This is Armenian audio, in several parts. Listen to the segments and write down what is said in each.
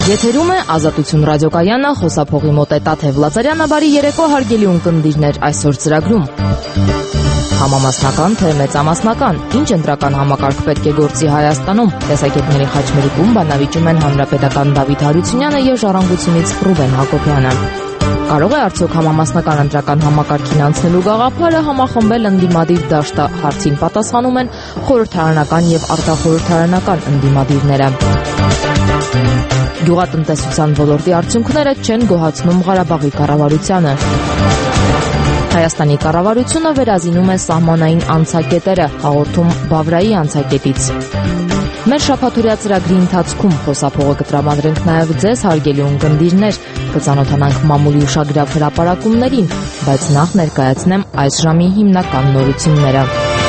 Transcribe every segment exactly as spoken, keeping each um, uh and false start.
Եթերում է Ազատություն ռադիոկայանը, խոսափողի մոտ է Տաթև Լազարյանը, բարի երեկո հարգելի ունկնդիրներ, այսօր ծրագրում։ Համամասնական թե մեծամասնական, ինչ ընտրական համակարգ պետք է գործի Հայաստանում, տեսակետների խաչմերուկում բանավիճում են Հանրապետական Դավիթ Հարությունյանը եւ Ժառանգությունից Ռուբեն Հակոբյանը։ Կարող է արդյոք համամասնական ընտրական համակարգին անցնելու գաղափարը համախմբել ընդդիմադիր դաշտը, հարցին պատասխանում են խորհրդարանական եւ արտախորհրդարանական ընդդիմադիրները։ Գյուղատնտեսության ոլորտի արդյունքները չեն գոհացնում Ղարաբաղի կառավարությանը։ Հայաստանի կառավարությունը վերազինում է սահմանային անցակետերը, հաղորդում Բավրայի անցակետից։ Մեր շաբաթօրյա ծրագրի ընթացքում խոսափողը կտրամադրենք նաև ձեզ, հարգելի ունկնդիրներ, կծանոթանանք մամուլի ուշագրավ հրապարակումներին, բայց նախ ներկայացնեմ այս ժամի հիմնական նորությունները։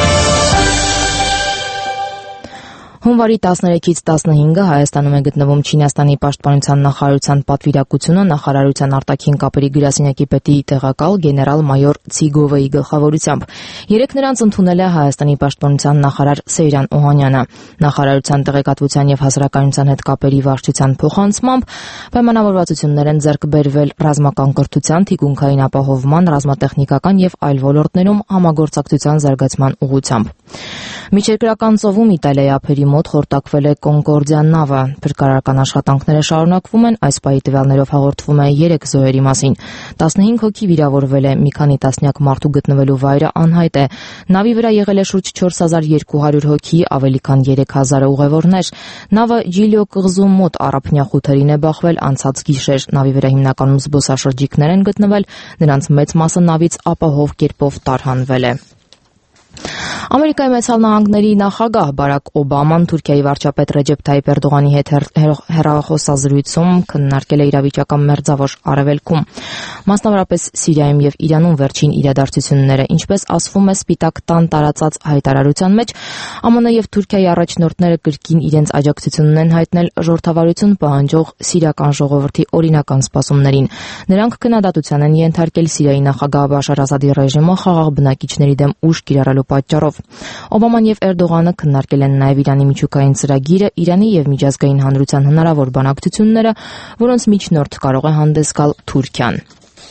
Հունվարի տասներեքից տասնհինգը Հայաստանում է գտնվում Չինաստանի պաշտպանության նախարարության պատվիրակությունը նախարարության արտաքին կապերի գրասենյակի պետի տեղակալ գեներալ-մայոր Ցիգովեի գլխավորությամբ։ Երեկ նրանց ընդունել է Հայաստանի պաշտպանության նախարար Սեյրան Օհանյանը։ Նախարարության տեղեկատվության եւ հասարակայնության հետ կապերի վարչության փոխանցմամբ պայմանավորվածություններ են ձեռք բերվել ռազմական կրթության, թիկունքային ապահովման, ռազմատեխնիկական եւ այլ ոլորտներում համագործակցության զարգացման ուղղությամբ։ Միջերկրական ծովում Իտալիայի ափերի մոտ խորտակվել է Կոնկորդիա նավը։ Փրկարարական աշխատանքները շարունակվում են, այս պահի տվյալներով հաղորդվում է երեք զոհերի մասին։ տասնհինգ հոգի վիրավորվել է, մի քանի տասնյակ մարդու գտնվելու վայրը անհայտ է։ Նավի վրա եղել է շուրջ չորս հազար երկու հարյուր հոգի, ավելի քան երեք հազար ուղևորներ։ Նավը Ջիլիո կղզու մոտ առափնյա խութերին է բախվել անցած գիշեր։ Նավի վրա հիմնականում զբոսաշրջիկներ են գտնվել, նրանց մեծ մասը նավից ապահով կերպով տարհանվել է։ Ամերիկայի Մեծ Նահանգների նախագահ Բարակ Օբաման Թուրքիայի վարչապետ Ռեջեփ Թայիփ Էրդողանի հետ հեռախոսազրույցում քննարկել է իրավիճակը Մերձավոր Արևելքում, մասնավորապես Սիրիայում եւ Իրանում վերջին իրադարձությունները, ինչպես ասվում է Սպիտակ տան տարածած հայտարարության մեջ, ԱՄՆ եւ Թուրքիայի առաջնորդները կրկին իրենց աջակցությունն են հայտնել ժողովրդավարություն պահանջող սիրիական ժողովրդի օրինական սպասումներին։ Նրանք քննադատության են ենթարկել Սիրիայի նախագահ Բաշար Ասադի ռեժիմը խաղաղ բնակիչների դեմ ուժ կիրառելու պատճառով։ Օբաման եւ Էրդողանը քննարկել են նաև Իրանի միջուկային ծրագիրը, Իրանի եւ միջազգային հանրության հնարավոր բանակցությունները, որոնց միջնորդ կարող է հանդես գալ Թուրքիան։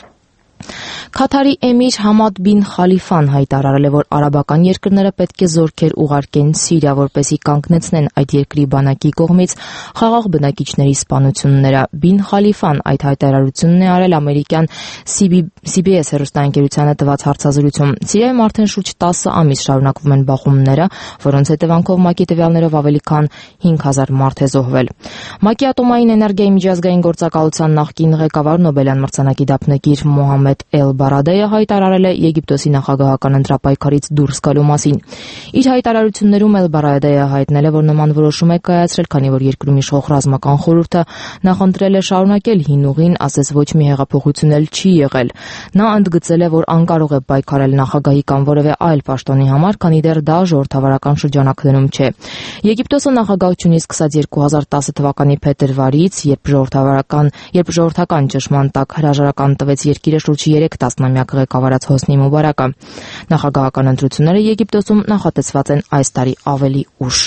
Քաթարի էմիր Համադ բին Խալիֆան հայտարարել է, որ արաբական երկրները պետք է զորքեր ուղարկեն Սիրիա, որպեսզի կանգնեցնեն այդ երկրի բանակի կողմից խաղաղ բնակիչների սպանությունները։ Բին Խալիֆան այդ հայտարարությունն է արել ամերիկյան Սի Բի Էս հեռուստաընկերությանը տված հարցազրույցում։ Սիրիայում արդեն շուրջ տասը ամիս շարունակվում են բախումները, որոնց հետևանքով ՄԱԿ-ի տվյալներով ավելի քան հինգ հազար մարդ է զոհվել։ ՄԱԿ-ի ատոմային էներգիայի միջազգային գործակալության նախկին ղեկավար Նոբելյան մրցանակի դափնեկիր Մոհամմեդ Էլ Բարադեյը հայտարարել է Եգիպտոսի նախագահական ընտրապայքարից դուրս գալու մասին։ Իր հայտարարություններում Էլ Բարադեյը հայտնել է, որ նման որոշում է կայացրել, քանի որ երկրում իշխող ռազմական խորհուրդը նախընտրել է շարունակել հին ուղին, ասես ոչ մի հեղափոխություն էլ չի եղել։ Նա ընդգծել է, որ անկարող է պայքարել նախագահի կամ որևէ այլ պաշտոնի համար, քանի դեռ դա ժողովրդավարական շրջանակներում չէ։ Եգիպտոսը նախագահությունից սկսած երկու հազար տասը թվականի փետրվարից, երբ ժողովրդավարական, երբ ժողովրդական ճշմարտ տակ հրաժարական տվեց երկիրը շուրջ երեք տասնամյակ ղեկավարած Հոսնի Մուբարակը։ Նախագահական ընտրությունները Եգիպտոսում նախատեսված են այս տարի ավելի ուշ։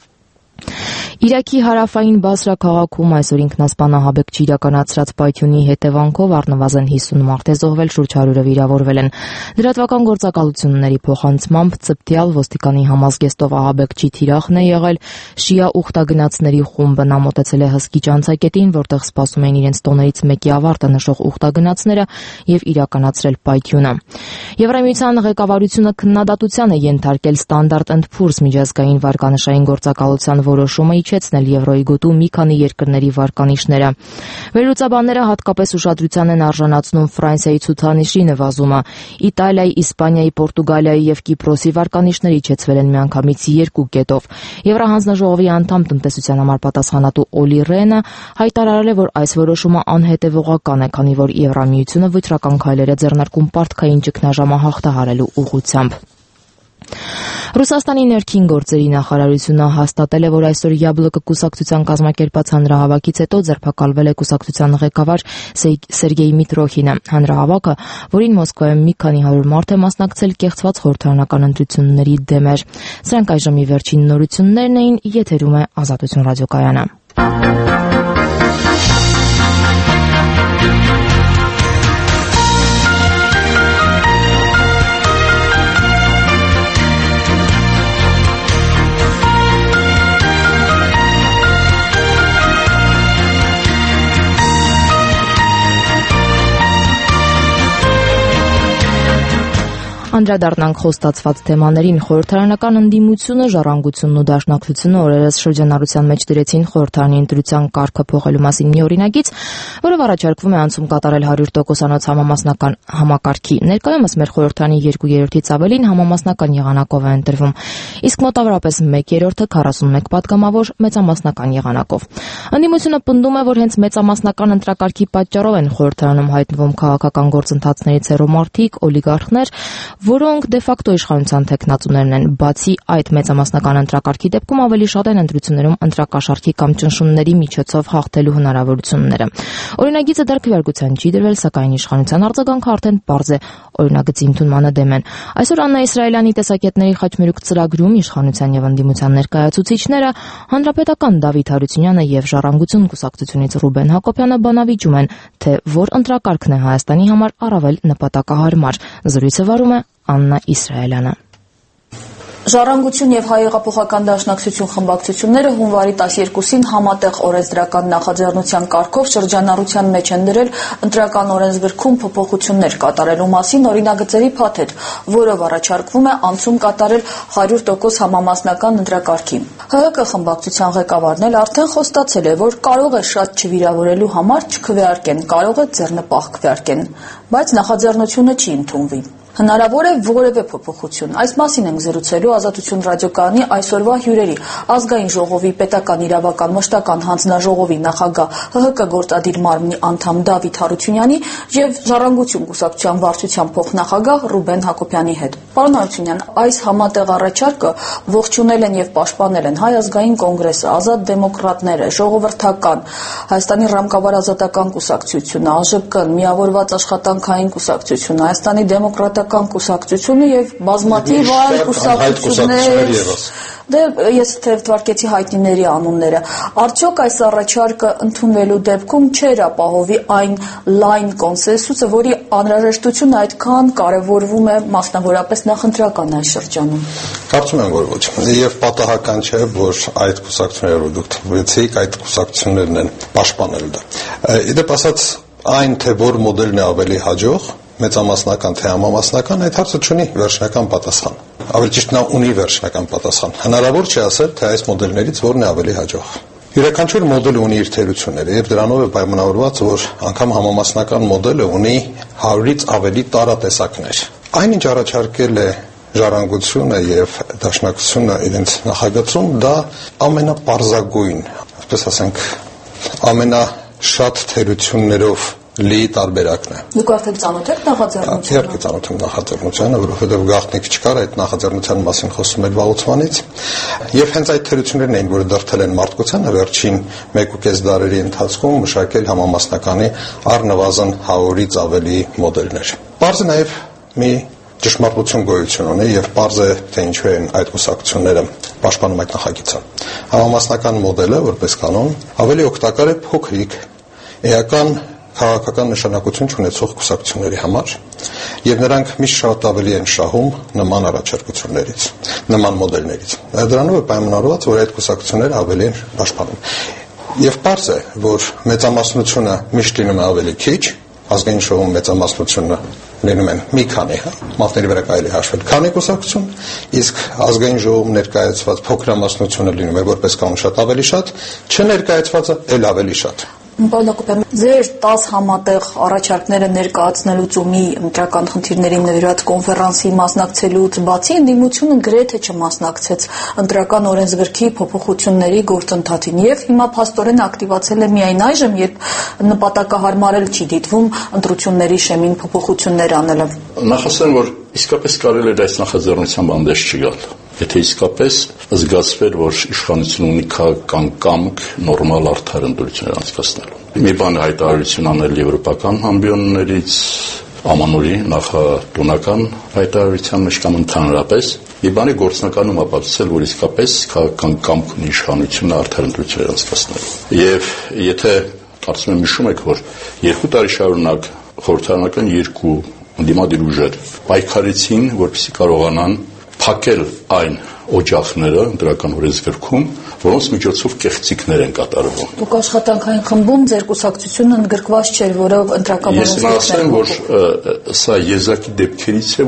Իրաքի հարավային Բասրա քաղաքում այսօր ինքնասպան ահաբեկչի իրականացրած պայթյունի հետևանքով առնվազն հիսուն մարդ է զոհվել, շուրջ հարյուրը վիրավորվել են։ Լրատվական գործակալությունների փոխանցմամբ ցպտյալ ոստիկանի համազգեստով ահաբեկչի թիրախն է եղել շիա ուխտագնացների խումբը։ Նա մոտեցել է հսկիչ անցակետին, որտեղ սպասում էին իրենց տոներից մեկի ավարտը նշող ուխտագնացները եւ իրականացրել պայթյունը։ Եվրամիության ղեկավարությունը քննադատության է ենթարկել Standard and Poor's միջազգային վարկանշային գործակալության որոշումը իջեցնել Եվրոյի գոտու մի քանի երկրների վարկանիշները։ Վերլուծաբանները հատկապես ուշադրության են արժանացնում Ֆրանսիայի ցուցանիշի նվազումը։ Իտալիայի, Իսպանիայի, Պորտուգալիայի եւ Կիպրոսի վարկանիշները իջեցվել են միանգամից երկու կետով։ Եվրահանձնաժողովի անդամ տնտեսության համար պատասխանատու Օլի Ռենը հայտարարել է, որ այս որոշումը անհետևողական է, քանի որ Եվրամիությունը վճռական քայլեր է ձեռնարկում պարտքային ճգնաժամը հաղթահարելու ուղղությամբ։ Ռուսաստանի ներքին գործերի նախարարությունը հաստատել է, որ այսօր Յաբլոկը կուսակցության կազմակերպած հանրահավաքից հետո ձերբակալվել է կուսակցության ղեկավար Սերգեյ Միտրոխինը։ Հանրահավաքը, որին Մոսկվայում մի քանի հարյուր մարդ է մասնակցել, կեղծված խորհրդարանական ընտրությունների դեմ էր։ Սրանք այժմի վերջին նորություններն էին, եթերում է Ազատություն ռադիոկայանը։ Անդրադառնանք խոստացված թեմաներին։ Խորհրդարանական ընդդիմությունը, ժառանգությունն ու դաշնակցությունը օրերս շրջանառության մեջ դրեցին խորհրդարանի ընտրության կարգը փոխելու մասին մի օրինագիծ, որով առաջարկվում է անցում կատարել հարյուր տոկոսանոց համամասնական համակարգի։ Ներկայումս մեր խորհրդարանի երկու երրորդից ավելին համամասնական եղանակով է ընտրվում, իսկ մոտավորապես մեկ երրորդը քառասունմեկ պատգամավոր մեծամասնական եղանակով։ Ընդդիմությունը պնդում է, որ հենց մեծամասնական ընտրակարգի պատճառով են խորհրդարանում հայտնվում քաղաքական գործընթացներից հեռու մարդիկ, օլիգարխներ, որոնք դե ֆակտո իշխանության թեկնածուներն են։ Բացի այդ մեծամասնական ընտրակարգի դեպքում ավելի շատ են ընտրություններում ընտրակաշառքի կամ ճնշումների միջոցով հաղթելու հնարավորությունները։ Օրինագիծը դեռ քվեարկության չի դրվել, սակայն իշխանության արձագանքը արդեն պարզ է, օրինագծի ընդունմանը դեմ են։ Այսօր Աննա Իսրայելյանի տեսակետների խաչմերուկ ծրագրում իշխանության եւ ընդդիմության ներկայացուցիչները Հանրապետական Դավիթ Հարությունյանը եւ Ժառանգություն կուսակցությունից Ռուբեն Հակոբյանը բանավիճում են, թե որ ընտրակարգն է Հայաստանի համար առավել նպատակահարմար։ Զրույցը վարում է Աննա Իսրայելյանը։ Ժառանգություն եւ Հայ-հեղափոխական դաշնակցություն խմբակցությունները հունվարի տասներկուսին համատեղ օրենսդրական նախաձեռնության կարգով շրջանառության մեջ են դրել ընտրական օրենսգրքում փոփոխություններ կատարելու մասին օրինագծերի փաթեթ, որով առաջարկվում է անցում կատարել հարյուր տոկոս համամասնական ընտրակարգի։ ՀՀԿ խմբակցության ղեկավարն էլ արդեն խոստացել է, որ կարող է շատ չվիրավորելու համար չքվեարկեն, կարող է ձեռնպահ քվեարկեն, բայց նախաձեռնությունը չի ընդունվի։ Հնարավոր է որևէ փոփոխություն։ Այս մասին ենք զրուցելու Ազատություն ռադիոկայանի այսօրվա հյուրերի ազգային ժողովի պետական իրավական մշտական հանձնաժողովի նախագահ ՀՀԿ գործադիր մարմնի անդամ Դավիթ Հարությունյանի եւ Ժառանգություն կուսակցության վարչության փոխնախագահ Ռուբեն Հակոբյանի հետ։ Պարոն Հարությունյան, այս համատեղ առաջարկը ողջունել են եւ պաշտպանել են Հայ ազգային կոնգրեսը, Ազատ դեմոկրատները, Ժողովրդական, Հայաստանի ռազմավար ազատական կուսակցությունը, ԱԺԿ-ն, Միավորված աշխատանքային կուսակցությունը, Հայաստանի դեմոկրատական կուսակցությունը եւ բազմաթիվ այլ կուսակցություններ։ Դե ես թվարկեցի հայտնիների անունները։ Արդյոք այս առաջարկը ընդունվելու դեպքում չէր ապահովի այն լայն կոնսենսուսը, որի անհրաժեշտությունը այդքան կարևորվում է մասնավորապես նախընտրական այս շրջանում։ Կարծում եմ, որ ոչ։ Եվ պատահական չէ, որ այդ կուսակցությունները դուք թվեցիք, այդ կուսակցություններն են պաշտպանել դա։ Իդեպ ասած, այն թե որ մոդելն է ավելի հաջող, մեծամասնական թե համամասնական, այդ հարցը չունի վերջնական պատասխան։ Ավելի ճիշտ նա ունի վերջնական պատասխան։ Հնարավոր չէ ասել, թե այս մոդելներից որն է ավելի հաջող։ Յուրաքանչյուր մոդել ունի իր թերությունները եւ դրանով է պայմանավորված, որ անգամ համամասնական մոդելը ունի հարյուրից ավելի տարատեսակներ։ Այնինչ առաջարկել է Ժառանգությունը եւ Դաշնակցությունը իրենց նախագծում, դա ամենապարզագույն, այսպես ասենք, ամենաշատ թերություններով լի տարբերակն է։ Դուք արդեն ծանոթ եք նախաձեռնությանը։ Իհարկե ծանոթ եմ նախաձեռնությանը, որովհետև գաղտնիք չկար այդ նախաձեռնության մասին խոսում էր վաղուց եւ հենց այդ թերություններն էին, որը դրթել են մարդկությանը վերջին մեկ ու կես դարերի ընթացքում մշակել համամասնականի առնվազն հարյուրից ավելի մոդելներ։ Պարզ է նաեւ մի ճշմարտություն գոյություն ունի եւ պարզ է, թե ինչու են այդ կուսակցությունները պաշտպանում այդ նախագիծը։ Համամասնական մոդելը, որպես կանոն, ավելի օգտակար է փոքրիկ, էական քաղաքական նշանակություն ունեցող կուսակցությունների համար եւ նրանք միշտ շատ ավելի են շահում նման առաջարկություններից, նման մոդելներից։ Դրանով է պայմանավորված, որ այդ կուսակցությունները ավելի են պաշտպանում։ Եվ պարզ է, որ մեծամասնությունը միշտ լինում է ավելի քիչ, ազգային ժողովում մեծամասնությունը լինում են մի քանի, հա, մատների վրա կարելի հաշվել քանի կուսակցություն, իսկ ազգային ժողովում ներկայացված փոքրամասնությունը լինում է որպես կանոն շատ ավելի շատ, չներկայացվածը էլ ավելի շատ։ Պարոն Հակոբյան, ձեր տաս համատեղ առաջարկները ներկայացնելուց ու մի ընտրական խնդիրների նվիրված կոնֆերանսի մասնակցելուց բացի ընդդիմությունը գրեթե չմասնակցեց ընտրական օրենսգրքի փոփոխությունների գործընթացին եւ հիմա փաստորեն ակտիվացել է միայն այժմ, երբ նպատակահարմարել չի դիտվում ընտրությունների շեմին փոփոխություններ անելը։ Նախասեն, որ իսկապես կարելի է այս նախաձեռնության բանդես չգալ։ Եթե իսկապես զգացվեր, որ իշխանությունը ունի քաղաքական կամք նորմալ արդար ընտրություններ անցկացնելու։ Մի բան հայտարարություն անել եվրոպական ամբիոններից, ամանորի նախատոնական հայտարարության մեջ կամ ընդհանրապես, մի բանի գործնականում ապացուցել, որ իսկապես քաղաքական կամք ունի իշխանությունը արդար ընտրություններ անցկացնելու։ Եվ եթե կարծում եմ հիշում եք, որ երկու տարի շարունակ խորհրդարանական երկու ընդդիմադիր ուժեր պայքարեցին, որպեսզի կարողանան փակել այն օջախները ընտրական օրենսգրքում, որոնց միջոցով կեղծիքներ են կատարվում։ Դուք աշխատանքային խմբում ձեր կուսակցությունը ընդգրկված չէր, որով ընտրական օրենսգրքում։ Ես ասեմ, որ սա եզակի դեպքերից է, որ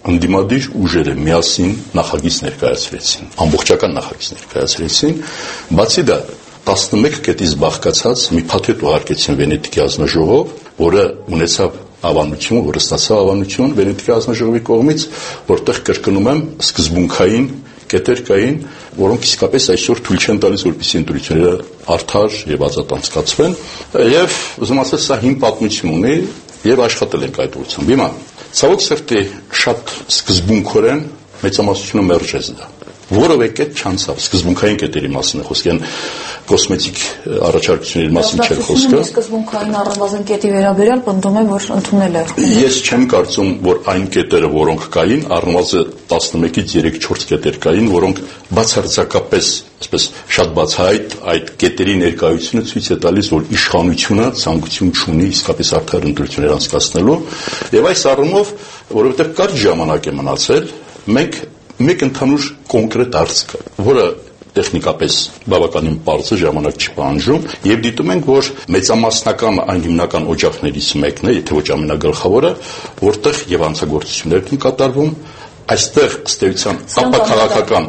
ընդդիմադիր ուժերը միասին նախագիծ ներկայացրեցին, ամբողջական նախագիծ ներկայացրեցին, բացի դա տասնմեկ կետից բաղկացած մի փաթեթ ուղարկեցին Վենետիկի ազնաժողով, որը ունեցավ ավանդություն, որը ստացավ ավանդություն Վենետիկի ազնաժողովի կողմից, որտեղ կրկնում եմ սկզբունքային կետեր կային, որոնք իսկապես այսօր թույլ չեն տալիս, որպեսզի ընտրությունները արդար եւ ազատ անցկացվեն, եւ ուզում ասել, սա հին պատմություն ունի եւ աշխատել ենք այդ ուղղությամբ։ Հիմա ցավոք սրտի շատ սկզբունքորեն մեծամասնությունը մերժեց դա։ Որովե կետ չանցավ, սկզբունքային կետերի մասին է խոսքը, կոսմետիկ առաջարկությունների մասին չէ խոսքը։ Սկզբունքային առնվազն կետի վերաբերյալ պնդում եմ, որ ընդունել է։ Ես չեմ կարծում, որ այն կետերը, որոնք կային, առնվազն տասնմեկից երեք-չորս կետեր կային, որոնք բացարձակապես, այսպես շատ բացահայտ այդ կետերի ներկայությունը ցույց է տալիս, որ իշխանությունը ցանկություն չունի իսկապես արդար ընտրություններ անցկացնելու, եւ այս առումով, որովհետեւ կարճ ժամանակ է մնացել, մենք մեկ ընդհանուր կոնկրետ հարց կա, որը տեխնիկապես բավականին պարզ է, ժամանակ չի պահանջում, եւ դիտում ենք, որ մեծամասնական այն հիմնական օջախներից մեկն է, եթե ոչ ամենագլխավորը, որտեղ եւ հանցագործություններ են կատարվում, այստեղ ըստ էության ապաքաղաքական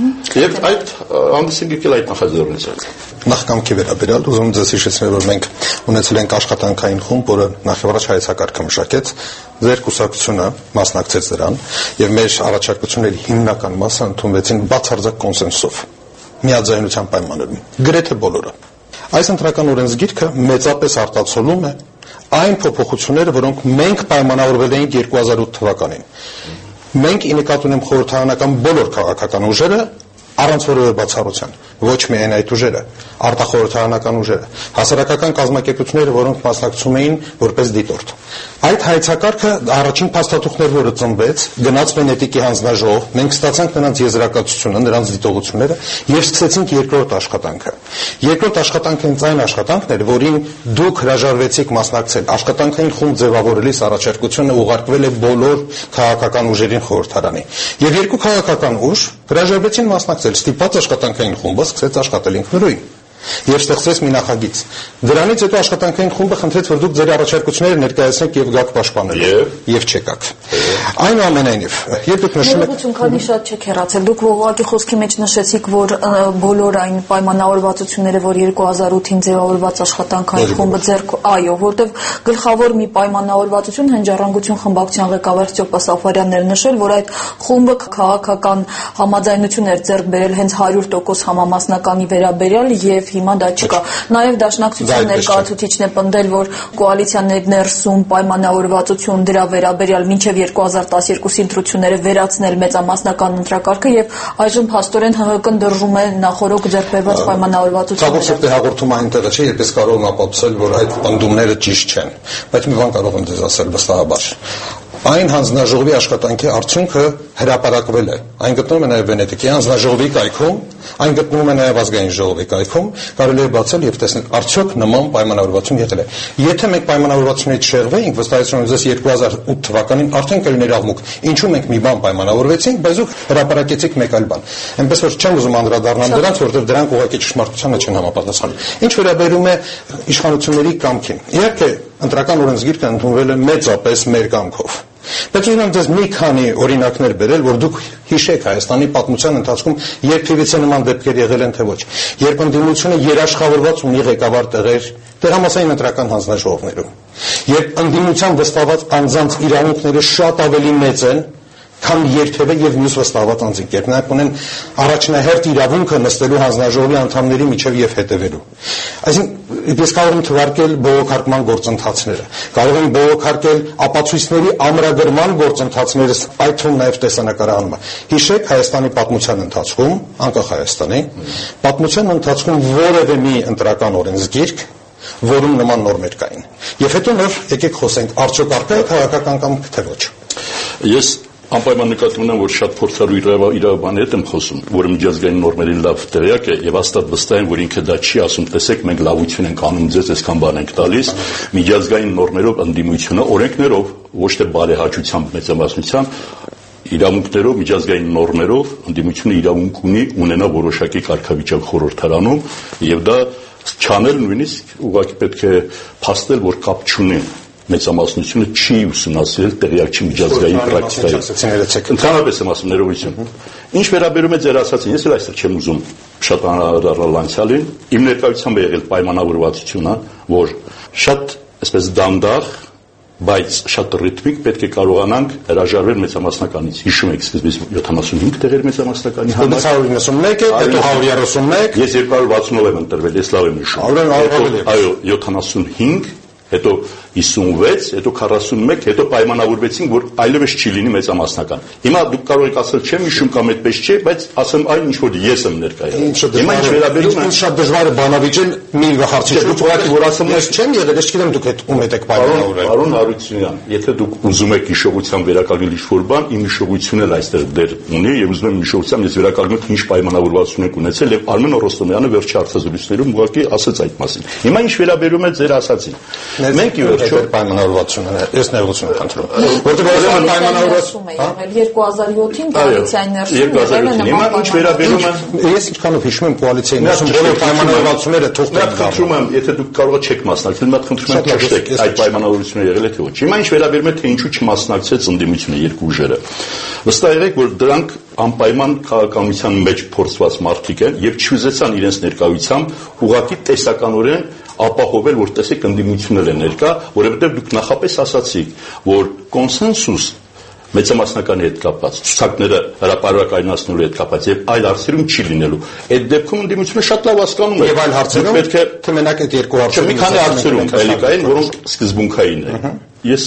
եւ այդ հանդիսին եկել այդ նախաձեռնությունը։ Նախքամքի վերաբերյալ ուզում եմ ձեզ հիշեցնել, որ մենք ունեցել ենք աշխատանքային խումբ, որը նախևառաջ հայեցակարգը մշակեց, ձեր կուսակցությունը մասնակցեց դրան եւ մեր առաջարկությունների հիմնական մասը ընդունվեցին բացարձակ կոնսենսուսով, միաձայնության պայմաններում, գրեթե բոլորը։ Այս ընտրական օրենսգիրքը մեծապես արտացոլում է այն փոփոխությունները, որոնք մենք պայմանավորվել էինք երկու հազար ութ թվականին։ Մենք ի նկատի ունենք խորհրդարանական բոլոր քաղաքական ուժերը առանց որևէ բացառության, ոչ միայն այդ ուժերը, արտախորհրդարանական ուժերը, հասարակական կազմակերպությունները, որոնք մասնակցում էին որպես դիտորդ։ Այդ հայեցակարգը առաջին փաստաթուղթներ, որը ծնվեց, գնաց Վենետիկի հանձնաժողով, մենք ստացանք նրանց եզրակացությունը, նրանց դիտողությունները եւ սկսեցինք երկրորդ աշխատանքը։ Երկրորդ աշխատանքը հենց այն աշխատանքն էր, որին դուք հրաժարվեցիք մասնակցել։ Աշխատանքային խումբ ձևավորելիս առաջարկությունը ուղարկվել է բոլոր քաղաքական ուժերին խորհրդարանի։ Եվ երկու քաղաքական ուժ հրաժարվեցին մասնակցել, ստիպված աշխատանքային խումբը սկսեց աշխատել ինքնուրույն եւ ստեղծվեց մի նախագիծ։ Դրանից հետո աշխատանքային խումբը խնդրեց, որ դուք ձեր առաջարկությունները ներկայացնեք եւ գաք պաշտպանելու եւ չեկաք։ Այնուամենայնիվ, երբ դուք նշում եք, քանի շատ չեք հեռացել, դուք ուղղակի խոսքի մեջ նշեցիք, որ բոլոր այն պայմանավորվածությունները, որ երկու հազար ութին ձևավորված աշխատանքային խումբը ձեռք, այո, որտեղ գլխավոր մի պայմանավորվածություն հնջառանգություն խմբակցության ղեկավար Ստեփան Սաֆարյանն էր նշել, որ այդ խումբը քաղաքական համաձայնություն էր ձեռք բերել հենց հարյուր տոկոս համամասնականի վերաբերյալ եւ հիմա դա չկա։ Նաև դաշնակցության ներկայացուցիչն է պնդել, որ կոալիցիաների ներսում պայմանավորվածություն դրա վերաբերյալ մինչև երկու հազար տասներկուսի ընտրությունները վերացնել մեծամասնական ընտրակարգը եւ այժմ փաստորեն ՀՀԿ-ն դրժում է նախորոք ձեռք բերված պայմանավորվածությունները։ Ցավոք սրտի հաղորդումը այնտեղը չէ, երբ ես կարող եմ ապացուցել, որ այդ պնդումները ճիշտ չեն, բայց մի բան կարող եմ ձեզ ասել վստահաբար։ Այն հանձնաժողովի աշխատանքի արդյունքը հրապարակվել է։ Այն գտնվում է նաև Վենետիկի հանձնաժողովի կայքում, այն գտնվում է նաև ազգային ժողովի կայքում, կարելի է բացել եւ տեսնել արդյոք նման պայմանավորվածություն եղել է։ Եթե մենք պայմանավորվածությունից շեղվեինք, վստահեցնում եմ ձեզ երկու հազար ութ թվականին արդեն կլիներ աղմուկ։ Ինչու մենք մի բան պայմանավորվեցինք, բայց դուք հրապարակեցիք մեկ այլ բան։ Այնպես որ չեմ ուզում անդրադառնալ դրանց, որովհետեւ դրանք ուղղակի ճշմարտությանը չեն համապատասխանում։ Ինչ վերաբերում է իշխանությունների կամքին, իհարկե ընտրական օրենսգիրքը ընդունվել է մեծապես մեր կամքով։ Բայց ուզում եմ ձեզ մի քանի օրինակներ բերել, որ դուք հիշեք Հայաստանի պատմության ընթացքում երբևիցե նման դեպքեր եղել են թե ոչ։ Երբ ընդդիմությունը երաշխավորված ունի ղեկավար տեղեր տեղամասային ընտրական հանձնաժողովներում, երբ ընդդիմության վստահված անձանց իրավունքները շատ ավելի մեծ են, քան երբևէ եւ մյուս վստահված անձինք, երբ նրանք ունեն առաջնահերթ իրավունքը նստելու հանձնաժողովի անդամների միջև եւ հետեւելու։ Այսինքն ես կարող եմ թվարկել բողոքարկման գործընթացները, կարող եմ բողոքարկել ապացույցների ամրագրման գործընթացները, այդ թվում նաեւ տեսանկարահանումը։ Հիշեք Հայաստանի պատմության ընթացքում, անկախ Հայաստանի, պատմության ընթացքում որևէ մի ընտրական օրենսգիրք, որում նման նորմեր կային։ Եվ հետո նոր եկեք խոսենք, արդյոք առկա է քաղաքական կամք թե ոչ։ Ես անպայման նկատի ունեմ, որ շատ փորձառու իրավաբանի հետ եմ խոսում, որը միջազգային նորմերի լավ տեղյակ է եւ հաստատ վստահ եմ, որ ինքը դա չի ասում, տեսեք, մենք լավություն ենք անում ձեզ, այսքան բան ենք տալիս, միջազգային նորմերով ընդդիմությունը, օրենքներով, ոչ թե բարեհաճությամբ մեծամասնությամբ, իրավունքներով, միջազգային նորմերով ընդդիմությունը իրավունք ունի ունենա որոշակի կարգավիճակ խորհրդարանում եւ դա չանել նույնիսկ ուղղակի պետք է փաստել, որ կապ չունի մեծամասնությունը չի ուսումնասիրել տեղյակ չի միջազգային պրակտիկայի։ Ընդհանրապես եմ ասում ներողություն։ Ինչ վերաբերում է ձեր ասածին, ես էլ այստեղ չեմ ուզում շատ անդրադառնալ անցյալին, իմ ներկայությամբ է եղել պայմանավորվածությունը, որ շատ այսպես դանդաղ, բայց շատ ռիթմիկ պետք է կարողանանք հրաժարվել մեծամասնականից։ Հիշում եք, սկզբից յոթանասունհինգ տեղեր մեծամասնականի համար։ հարյուր իննսունմեկ է, հետո հարյուր երեսունմեկ։ Ես երկու հարյուր վաթսունով եմ ընտրվել, ես լավ եմ հիշում։ Այո, յոթանասունհինգ, հետո հիսունվեց, հետո քառասունմեկ, հետո պայմանավորվեցինք, որ այլևս չի լինի մեծամասնական։ Հիմա դուք կարող եք ասել, չեմ հիշում կամ այդպես չէ, բայց ասեմ այն ինչ որ ես եմ ներկայացնում։ Հիմա ինչ վերաբերում է շատ դժվար է բանավիճել մի հարցի շուրջ, ուղղակի որ ասեմ ես չեմ եղել, ես չգիտեմ դուք այդ ում եք պայմանավորել։ Պարոն Հարությունյան, եթե դուք ուզում եք հիշողության վերականգնել ինչ-որ բան, իմ հիշողությունն էլ այստեղ դեր ունի եւ ուզում եմ հիշողությամբ ես վերականգնեմ ինչ պայմանավորվածություն եք ունեցել եւ Արմեն Ռոստոմյանը վերջի հարցազրույցներում ուղղակի ասաց այդ մասին։ Հիմա ինչ վերաբերում է ձեր ասածին։ Մենք ի վերջո պայմանավորվածությունը ես ներողություն եմ խնդրում, որտեղ ուրեմն պայմանավորվածություն է եղել երկու հազար յոթին կոալիցիայի ներսում հիմա ինչ վերաբերում է ես ինչքանով հիշում եմ կոալիցիայի ներսում բոլոր պայմանավորվածությունները թող տեղ խնդրում եմ եթե դուք կարող եք մասնակցել մատ խնդրում եմ ճշտեք այդ պայմանավորությունները եղել է թե ոչ հիմա ինչ վերաբերում է թե ինչու չմասնակցեց ընդդիմությունը երկու ուժերը վստահ եղեք որ դրանք անպայման քաղաքականության մեջ փորձված մարդիկ են եւ չուզեցան իրենց ներկայությամբ ուղղակի տեսականորեն ապահովել որ տեսեք ընդդիմությունն է ներկա որովհետեւ դուք նախապես ասացիք որ կոնսենսուս մեծամասնականի հետ կապված ցուցակները հրապարակայնացնելու հետ կապված եւ այլ հարցերում չի լինելու այդ դեպքում ընդդիմությունը շատ լավ հասկանում է եւ այլ հարցերում պետք է թե մենակ այդ երկու հարցերում մի քանի հարցերում էլի կային որոնք սկզբունքային են ես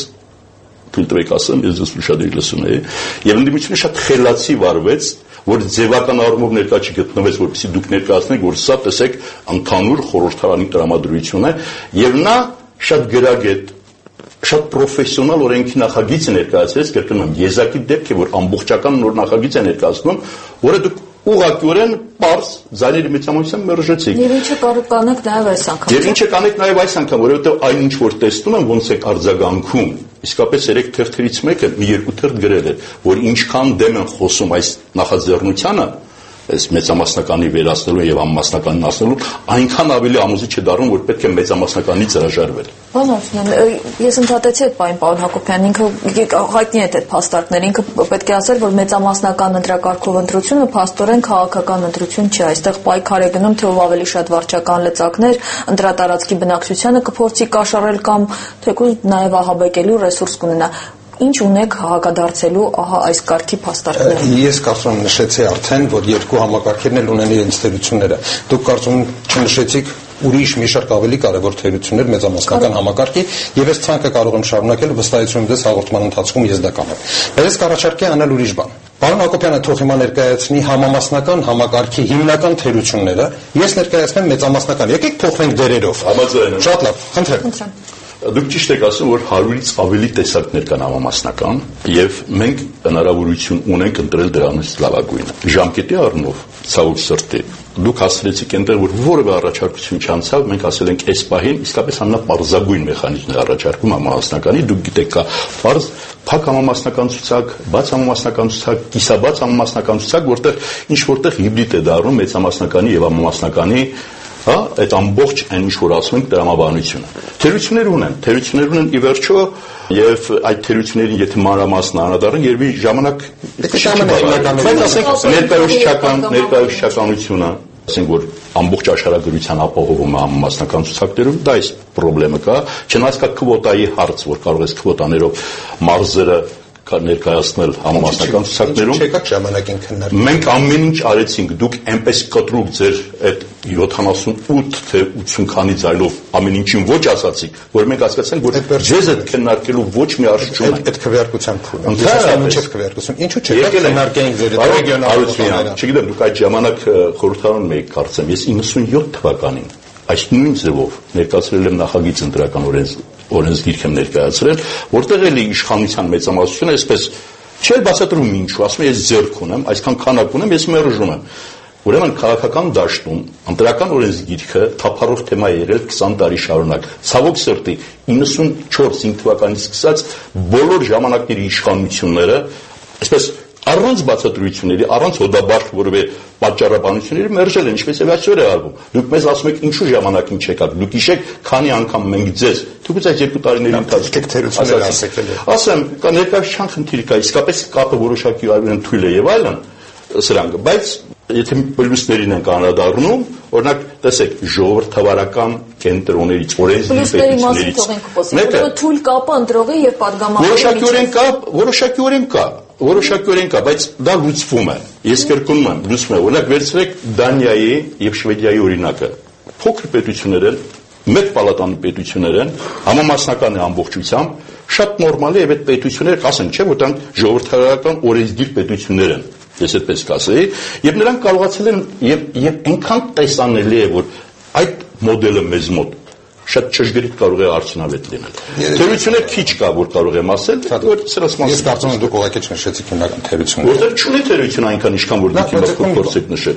թույլ ասեմ ես ես ուշադրի լսում եի եւ ընդդիմությունը շատ խելացի վարվեց որ ձևական առումով ներկա չգտնվեց որպեսզի դուք ներկայացնեք որ սա տեսեք ընդհանուր խորհրդարանի տրամադրություն է եւ նա շատ գրագետ շատ պրոֆեսիոնալ օրենքի նախագիծ է ներկայացրեց կրկնում եմ եզակի դեպք է որ ամբողջական նոր նախագիծ է ներկայացնում որը դուք ուղղակիորեն պարզ ձայների մեծամասնությամբ մերժեցիք։ Եվ ինչը կարող կանեք նաև այս անգամ։ Եվ ինչը կանեք նաև այս անգամ, որովհետև այն ինչ որ տեսնում եմ ոնց է արձագանքում, իսկապես երեք թերթերից մեկը մի երկու թերթ գրել է, որ ինչքան դեմ են խոսում այս նախաձեռնությանը, այս մեծամասնականի վերացնելու եւ անմասնականին ասնելու, այնքան ավելի ամուսի չդառնում, որ պետք է մեծամասնականից հրաժարվել։ Բանոսն ես ընդհատեցի այդ բան, պարոն Հակոբյան, ինքը հայտնի է այդ փաստարկները, ինքը պետք է ասել, որ մեծամասնական ընտրակարգով ընտրությունը փաստորեն քաղաքական ընտրություն չէ, այստեղ պայքար է գնում, թե ով ավելի շատ վարչական լծակներ ընտրատարածքի բնակչությանը կփորձի կաշառել կամ թեկուզ նաև ահաբեկելու ռեսուրս կունենա։ Ինչ ունեք հակադարձելու ահա այս կարգի փաստարկները։ Ես կարծում եմ նշեցի արդեն, որ երկու համակարգերն էլ ունեն իրենց թերությունները։ Դուք կարծում չնշեցիք ուրիշ մի շարք ավելի կարևոր թերություններ մեծամասնական համակարգի եւ այս ցանկը կարող եմ շարունակել վստահություն դες հաղորդման ընթացքում ես դա կանեմ։ Բայց ես կառաջարկեի անել ուրիշ բան։ Պարոն Հակոբյանը թող հիմա ներկայացնի համամասնական համակարգի հիմնական թերությունները, ես ներկայացնեմ մեծամասնական։ Եկեք փոխենք դերերով։ Համաձայն եմ։ Շատ լավ, խնդրեմ։ Դուք ճիշտ եք ասում, որ հարյուրից ավելի տեսակներ կան համամասնական եւ մենք հնարավորություն ունենք ընտրել դրանից լավագույնը։ Ժամկետի առումով ցավոք սրտի դուք ասացիք այնտեղ որ որևէ առաջարկություն չանցավ, մենք ասել ենք այս պահին իսկապես ամենապարզագույն մեխանիզմն է առաջարկում համամասնականի, դուք գիտեք կա պարզ փակ համամասնական ցուցակ, բաց համամասնական ցուցակ, կիսաբաց համամասնական ցուցակ, որտեղ ինչ որտեղ հիբրիդ է դառնում մեծամասնականի եւ համամասնականի հա այդ ամբողջ այն ինչ որ ասում ենք դրամաբանությունը թերություններ ունեն թերություններ ունեն ի վերջո եւ այդ թերություններին եթե մանրամասն անդրադառնան երբի ժամանակ ներկայացական ներկայացականությունը ասենք որ ամբողջ աշխարհագրության ապահովում է համամասնական ցուցակներում դա այս խնդրեմը կա չնայած կա քվոտայի հարց որ կարող ես քվոտաներով մարզերը ներկայացնել համամասնական ցուցակներում չեկաք ժամանակին քննարկել մենք ամեն ինչ արեցինք դուք այնպես կտրուկ ձեր այդ յոթանասունութ թե ութսուն քանի ձայնով ամեն ինչին ոչ ասացիք որ մենք հասկացանք որ ձեզ այդ քննարկելու ոչ մի արժեք չունի այդ քվեարկության փուլը ինչու՞ քվեարկություն ինչու՞ չեկաք քննարկեինք ձեր ռեգիոնալ չգիտեմ դուք այդ ժամանակ խորհրդարանում եք կարծեմ ես իննսունյոթ թվականին այս նույն ձևով ներկայացրել եմ նախագիծ ընտրական օրենսգիրք եմ ներկայացրել, որտեղ էլի իշխանության մեծամասնությունը այսպես չէ բացատրում ինչու, ասում եմ ես ձեռք ունեմ, այսքան քանակ ունեմ, ես մերժում եմ։ Ուրեմն քաղաքական դաշտում ընտրական օրենսգիրքը թափառող թեմա է եղել քսան տարի շարունակ։ Ցավոք սրտի իննսունչորս թվականից սկսած բոլոր ժամանակների իշխանությունները այսպես Առանց բացատրությունների, առանց հոդաբարդ որևէ պատճառաբանությունների մերժել են, ինչպես եւ այսօր է արվում։ Դուք մեզ ասում եք ինչու ժամանակին չեկաք։ Դուք հիշեք, քանի անգամ մենք ձեզ, թեկուզ այս երկու տարիների ընթացքում թերություններ ասել։ Ասեմ, կա ներկայացան խնդիր կա, իսկապես կապը որոշակի այլն թույլ է եւ այլն, սրանք, բայց եթե պլյուսներին ենք անդրադառնում, օրինակ, տեսեք, ժողովրդավարական կենտրոններից, օրենսդրություններից, մեկը թույլ կապը ընտրողի եւ падգամավորի որոշակիորեն կա, որոշակիորեն կա, որոշակիորեն կա, բայց դա լուծվում է։ Ես կրկնում եմ, լուծվում է։ Օրինակ, վերցրեք Դանիայի եւ Շվեդիայի օրինակը։ Փոքր պետություններ են, մեկ պալատանի պետություններ են, համամասնական է ամբողջությամբ, շատ նորմալ է եւ այդ պետությունները, ասենք, չէ, որ դրանք ժողովրդավարական օրենսդիր պետություններ են։ Ես այդպես կասեի, եւ նրանք կարողացել են եւ եւ այնքան տեսանելի է, որ այդ մոդելը մեզ մոտ շատ ճշգրիտ կարող է արդյունավետ լինել։ Թերություններ քիչ կա, որ կարող եմ ասել, որ սրանց մասին։ Ես կարծում եմ դուք ուղղակի չնշեցիք հիմնական թերությունները։ Որտեղ չունի թերություն այնքան ինչքան որ դուք հիմա փորձեք նշել։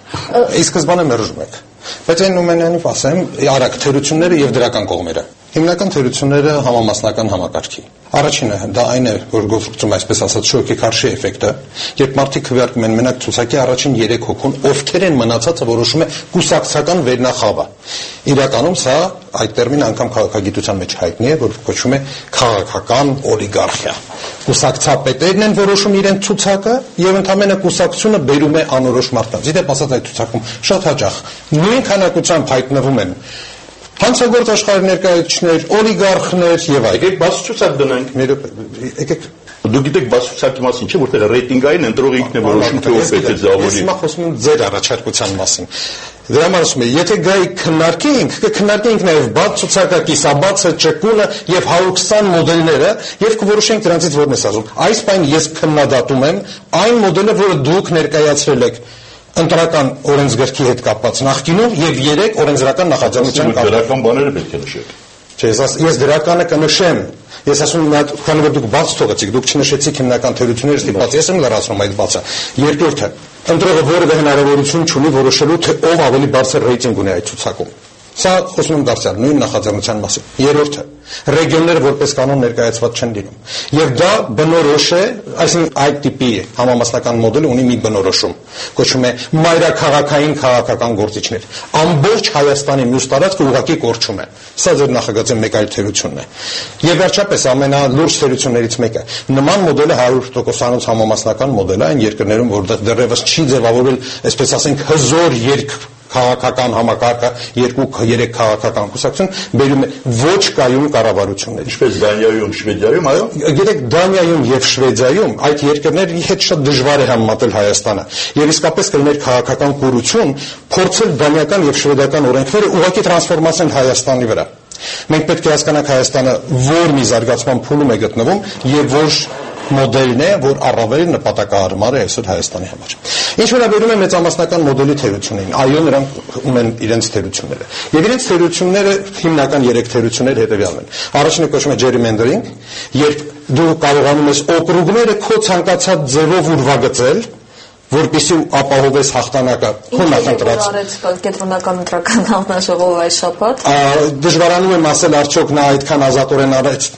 Իսկ սկզբանե մերժում եք։ Բայց այն նոմենանիվ ասեմ, արագ թերությունները եւ դրական կողմերը։ Հիմնական թերությունները համամասնական համակարգի։ Առաջինը դա այն է, որ գործում է, այսպես ասած, շոկեքարշի էֆեկտը, երբ մարդիկ քվեարկում են մենակ ցուցակի առաջին երեք հոգուն, ովքեր են մնացածը որոշում է կուսակցական վերնախավը։ Իրականում սա այդ տերմինը անգամ քաղաքագիտության մեջ հայտնի է, որ կոչվում է քաղաքական օլիգարխիա։ Կուսակցապետերն են որոշում իրենց ցուցակը եւ ընդհանրապես կուսակցությունը բերում է անորոշ մարդկանց։ Իդեպ ասած այդ ցուցակում շատ հաճախ նույն քանակությամբ հայտնվում են հանցագործ աշխարհի ներկայացուցիչներ, օլիգարխներ եւ այլ։ Եկեք բաց ցուցակ դնենք։ Եկեք դուք գիտեք բաց ցուցակի մասին, չէ՞, որտեղ ռեյտինգային ընտրողը ինքն է որոշում թե ով պետք է զավորի։ Ես հիմա խոսում եմ ձեր առաջարկության մասին։ Դրա համար ասում եմ, եթե գայի քննարկենք, կքննարկենք նաեւ բաց ցուցակը, կիսաբացը, ճկունը եւ հարյուր քսան մոդելները եւ կորոշենք դրանցից որն է ասում։ Այս բան ես քննադատում եմ այն մոդելը, որը դուք ներկայացրել եք ընտրական օրենսգրքի հետ կապված նախկինում եւ երեք օրենսդրական նախաձեռնության կապված դրական բաները պետք է նշեք։ Չէ, ես ես դրականը կնշեմ։ Ես ասում եմ, քանի որ դուք բաց թողեցիք, դուք չնշեցիք հիմնական թերությունները ստիպված։ Ես եմ լրացնում այդ բացը։ Երկրորդը, ընտրողը որևէ հնարավորություն չունի որոշելու, թե ով ավելի բարձր ռեյտինգ ունի այդ ցուցակում։ Սա խոսում եմ դարձյալ նույն նախաձեռնության մասին։ Երրորդը, ռեգիոնները որպես կանոն ներկայացված չեն լինում։ Եվ դա բնորոշ է, այսինքն այդ տիպի համամասնական մոդելը ունի մի բնորոշում, կոչվում է մայրաքաղաքային քաղաքական գործիչներ։ Ամբողջ Հայաստանի մյուս տարածքը ուղղակի կորչում է։ Սա ձեր նախագծի մեկ այլ թերությունն է։ Եվ վերջապես ամենալուրջ թերություններից մեկը, նման մոդելը հարյուր տոկոսանոց համամասնական մոդել է այն երկրներում, որտեղ դեռևս չի ձևավորվել, այսպես ասենք, հզոր երկ քաղաքական համակարգը երկու-երեք քաղաքական կուսակցություն բերում է ոչ կայուն կառավարություններ։ Ինչպես Դանիայում, Շվեդիայում, այո։ Գիտեք, Դանիայում եւ Շվեդիայում այդ երկրների հետ շատ դժվար է համեմատել Հայաստանը։ Եվ իսկապես կլիներ քաղաքական կուրություն փորձել դանիական եւ շվեդական օրենքները ուղղակի տրանսֆորմացնել Հայաստանի վրա։ Մենք պետք է հասկանանք Հայաստանը որ մի զարգացման փուլում է գտնվում եւ որ մոդելն է, որ առավել նպատակահարմար է այսօր Հայաստանի համար։ Ինչ վերաբերում է մեծամասնական մոդելի թերություններին, այո, նրանք ունեն իրենց թերությունները։ Եվ իրենց թերությունները հիմնական երեք թերություններ հետևյալն են։ Առաջինը կոչվում է gerrymandering, երբ դու կարողանում ես օկրուգները քո ցանկացած ձևով ուրվագծել, որպեսզի ապահովես հաղթանակը քո նախընտրած կենտրոնական ընտրական հանձնաժողովը այս շաբաթ դժվարանում եմ ասել արդյոք նա այդքան ազատորեն արեց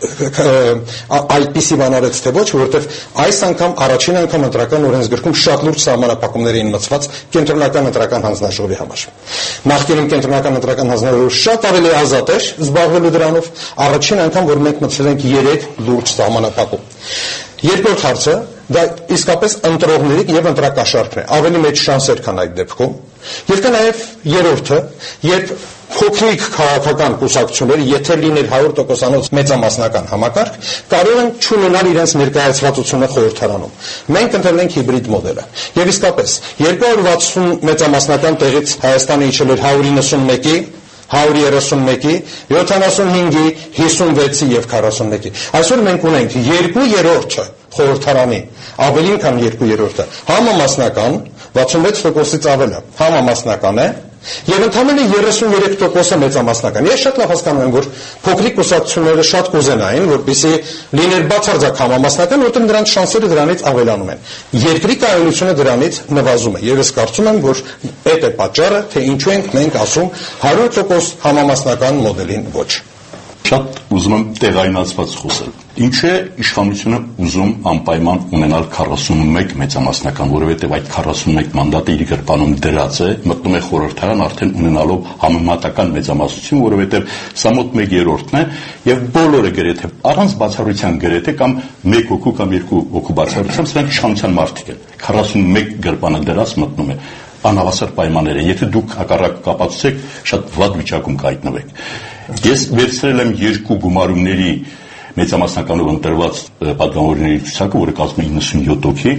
այդպիսի բան արեց թե ոչ, որովհետև այս անգամ առաջին անգամ ընտրական օրենսգրքում շատ լուրջ սահմանափակումներ էին մտցված կենտրոնական ընտրական հանձնաժողովի համար։ Նախկինում կենտրոնական ընտրական հանձնաժողովը շատ ավելի ազատ էր զբաղվելու դրանով, առաջին անգամ որ մենք մտցրել ենք երեք լուրջ սահմանափակում։ Երկրորդ հարցը դա իսկապես ընտրողների եւ ընտրակաշառքն է, ավելի մեծ շանսեր կան այդ դեպքում։ Եվ կա նաեւ երրորդը, երբ փոքրիկ քաղաքական կուսակցությունները, եթե լիներ հարյուր տոկոսանոց մեծամասնական համակարգ, կարող են չունենալ իրենց ներկայացվածությունը խորհրդարանում։ Մենք ընտրել ենք հիբրիդ մոդելը։ Եւ իսկապես երկու հարյուր վաթսուն մեծամասնական տեղից Հայաստանը իջել էր հարյուր իննսունմեկի հարյուր երեսունմեկի, յոթանասունհինգի, հիսունվեցի եւ քառասունմեկի։ Այսօր մենք ունենք երկու երրորդը խորհրդարանի, ավելին քան երկու երրորդը համամասնական, վաթսունվեց տոկոսից ավելը համամասնական է, եւ ընդհանրապես երեսուններեք տոկոսը մեծամասնական։ Ես շատ լավ հասկանում եմ, որ փոքրիկ կուսակցությունները շատ կուզենային, որպեսզի լիներ բացարձակ համամասնական, որտեղ նրանց շանսերը դրանից ավելանում են։ Երկրի կայունությունը դրանից նվազում է։ Եվ ես կարծում եմ, որ այդ է պատճառը, թե ինչու ենք մենք ասում հարյուր տոկոս համամասնական մոդելին ոչ։ Շատ ուզում եմ տեղայնացված խոսել։ Ինչ է իշխանությունը ուզում անպայման ունենալ քառասունմեկ մեծամասնական, որովհետև այդ քառասունմեկ մանդատը իր գրպանում դրած է, մտնում է խորհրդարան արդեն ունենալով համեմատական մեծամասնություն, որովհետև սա մոտ մեկ երրորդն է եւ բոլորը գրեթե առանց բացառության գրեթե կամ մեկ հոգու կամ երկու հոգու բացառությամբ սրանք իշխանության մարդիկ են։ քառասունմեկ գրպանը դրած մտնում է անհավասար պայմաններ են։ Եթե դուք հակառակ կապացուցեք, շատ վատ վիճակում կհայտնվեք։ Ես վերցրել եմ երկու գումարումների մեծամասնականով ընտրված պատգամավորների ցուցակը, որը կազմում է իննսունյոթ հոգի,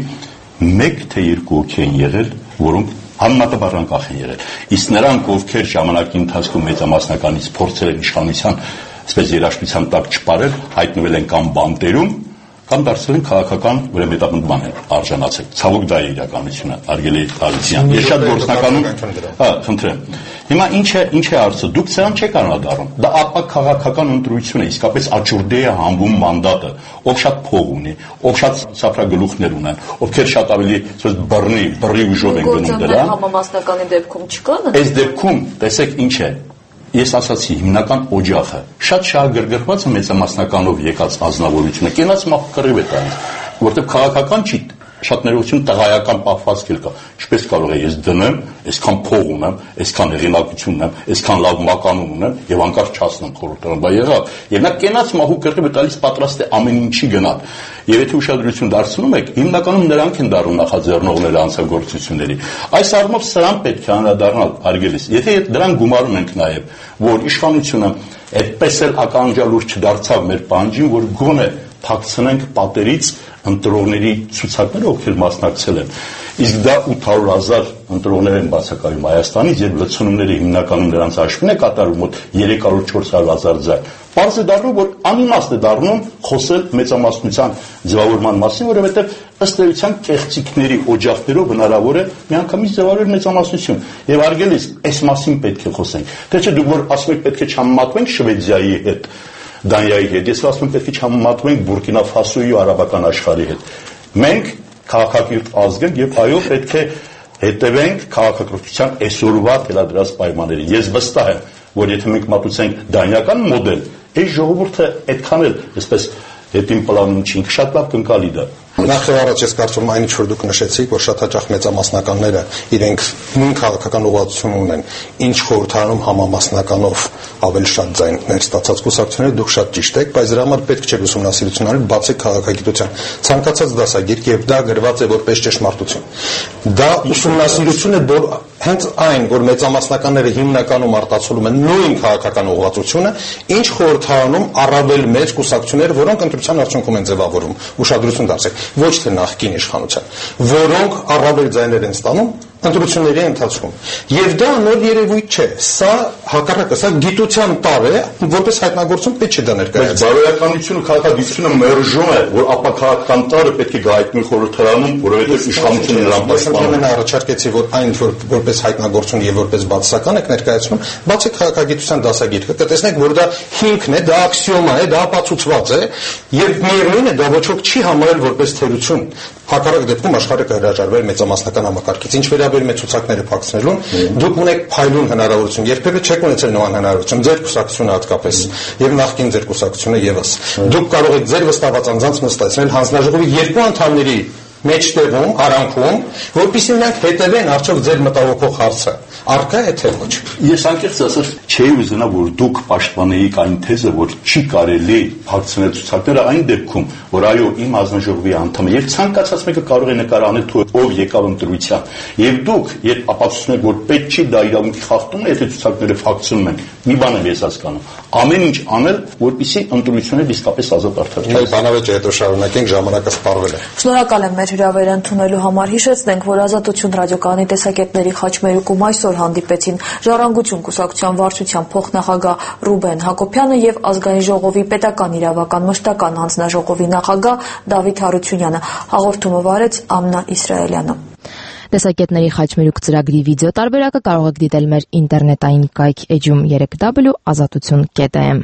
մեկ թե երկու հոգի են եղել, որոնք համեմատաբար անկախ են եղել։ Իսկ նրանք, ովքեր ժամանակի ընթացքում մեծամասնականից փորձել են իշխանության, այսպես երաշխության տակ չպարել, հայտնվել են կամ բանտերում, կամ դարձել են քաղաքական վերամետապնդման են արժանացել։ Ցավոք դա է իրականությունը, Արգելի Ալիցյան։ Ես շատ գործնականում, հա, խնդրեմ։ Հիմա ինչ է, ինչ է հարցը։ Դուք սրան չեք անդրադառնում։ Դա ապա քաղաքական ընտրություն է, իսկապես աճուրդե է համբում մանդատը, ով շատ փող ունի, ով շատ սափրագլուխներ ունեն, ովքեր շատ ավելի, ասես բռնի, բռի ուժով են գնում դրան։ Համամասնականի դեպքում չկան։ Այս դեպքում, տեսեք ինչ է։ Ես ասացի հիմնական օջախը շատ շահագրգռված է մեծամասնականով եկած ազնվորությունը կենաց մահ կռիվ է տալիս, որտեղ քաղաքական չի շատ ներողություն տղայական պահվածք էլ կա։ Ինչպես կարող է ես դնեմ, այսքան փող ունեմ, այսքան հեղինակություն ունեմ, այսքան լավ մականուն ունեմ եւ անկարծ չասնեմ խորհրդարան, բա եղավ։ Եվ նա կենաց մահու կռիվը տալիս պատրաստ է ամեն ինչի գնալ։ Եվ եթե ուշադրություն դարձնում եք, հիմնականում նրանք են դառնում նախաձեռնողները անցագործությունների։ Այս առումով սրան պետք է անդրադառնալ, Արգելիս։ Եթե դրան գումարում ենք նաեւ, որ իշխանությունը այդպես էլ ականջալուր չդարձավ մեր պահանջին, որ գոնե փակցնենք պատերից ընտրողների ցուցակները, ովքեր մասնակցել են։ Իսկ դա ութ հարյուր հազար ընտրողներ են բացակայում Հայաստանից եւ լցոնումները հիմնականում նրանց հաշվին է կատարում մոտ երեք հարյուր չորս հարյուր հազար ձայն։ Պարզ է դառնում, որ անիմաստ է դառնում խոսել մեծամասնության ձևավորման մասին, որովհետեւ ըստ էության կեղծիքների օջախներով հնարավոր է միանգամից ձևավորել մեծամասնություն։ Եվ Արգելիս, այս մասին պետք է խոսենք։ Թե չէ դուք որ ասում եք պետք է չհամեմատվենք Շվեդիայի հետ, Դանիայի հետ, ես ասում եմ պետք է չհամեմատվենք Բուրկինա Ֆասոյի ու արաբական աշխարհի հետ։ Մենք քաղաքակիրթ ազգ ենք եւ այո պետք է հետևենք քաղաքակրթության այսօրվա թելադրած պայմաններին։ Ես վստահ եմ, որ եթե մենք մատուցենք դանիական մոդել, այս ժողովուրդը այդքան էլ, այսպես հետին պլանում չի, շատ լավ կընկալի դա։ Նախ եւ առաջ ես կարծում եմ այն ինչ որ դուք նշեցիք, որ շատ հաճախ մեծամասնականները իրենք նույն քաղաքական ուղղություն ունեն, ինչ խորհրդարանում համամասնականով ավելի շատ ձայններ ստացած կուսակցությունները, դուք շատ ճիշտ եք, բայց դրա համար պետք չէ ուսումնասիրություն անել բացի քաղաքագիտության։ Ցանկացած դասագիրք եւ դա գրված է որպես ճշմարտություն։ Դա ուսումնասիրություն է, որ հենց այն, որ մեծամասնականները հիմնականում արտացոլում են նույն քաղաքական ուղղվածությունը, ինչ խորհրդարանում առավել մեծ կուսակցություններ, որոնք ընտրության արդյունքում են ձևավորում, ուշադրություն դարձրեք, ոչ թե նախկին իշխանության, որոնք առավել ձայներ են ստանում ընտրությունների ընթացքում։ Եվ դա նոր երևույթ չէ։ Սա հակառակը, սա գիտության տար է, որպես հայտնագործում պետք չէ դա ներկայացնել։ Բարոյականությունը, քաղաքագիտությունը մերժում է, որ ապա քաղաքական տարը պետք է գայտնի խորհրդարանում, որովհետև իշխանությունը նրան պաշտպանում է։ Ես առաջարկեցի, որ այն որ որպես հայտնագործում եւ որպես բացասական եք ներկայացնում, բացի քաղաքագիտության դասագիրքը, կտեսնեք, որ դա հիմքն է, դա աքսիոմա է, դա ապացուցված է, եւ միևնույն է, դա ոչ ոք չի համարել որպես թերություն։ Հակառակ դեպքում աշխարհը կհրաժարվեր մեծամասնական համակարգից։ Ինչ վերաբերում է ցուցակները փակցնելուն, դուք ունեք փայլուն հնարավորություն, երբևէ չեք ունեցել նման հնարավորություն, ձեր կուսակցությունը հատկապես եւ նախկին ձեր կուսակցությունը եւս։ Դուք կարող եք ձեր վստահված անձանց նստեցնել հանձնաժողովի երկու անդամների մեջտեղում, արանքում, որպեսզի նրանք հետևեն արդյոք ձեր մտահոգող հարցը արկա է թե ոչ։ Ես անկեղծ ասած չէի ուզենա, որ դուք պաշտպանեիք այն թեզը, որ չի կարելի փակցնել ցուցակները այն դեպքում, որ այո, իմ հանձնաժողովի անդամը եւ ցանկացած մեկը կարող է նկարանել թե ով եկավ ընտրության։ Եվ դուք, երբ ապացուցում եք, որ պետք չի դա իրավունքի խախտում է, եթե ցուցակները փակցնում են, մի բան եմ ես հասկանում, ամեն ինչ անել, որպեսզի ընտրությունները իսկապես ազատ արդար լինեն։ Մեր բանավեճը հետո շարունակենք, ժամանակը սպառվել է։ Շնորհակալ եմ մեր հրավերը ընդունելու համար։ Հիշեցնենք, որ Ազատություն ռադիոկայանի տեսակետների խաչմերուկում այսօր հանդիպեցին Ժառանգություն կուսակցության վարչության փոխնախագահ Ռուբեն Հակոբյանը եւ Ազգային ժողովի պետական իրավական մշտական հանձնաժողովի նախագահ Դավիթ Հարությունյանը։ Հաղորդումը վարեց Ամնա Իսրայելյանը։ Տեսակետների խաչմերուկ ծրագրի վիդեո տարբերակը կարող եք դիտել մեր ինտերնետային կայք էջում երեք w ազատություն կետ am։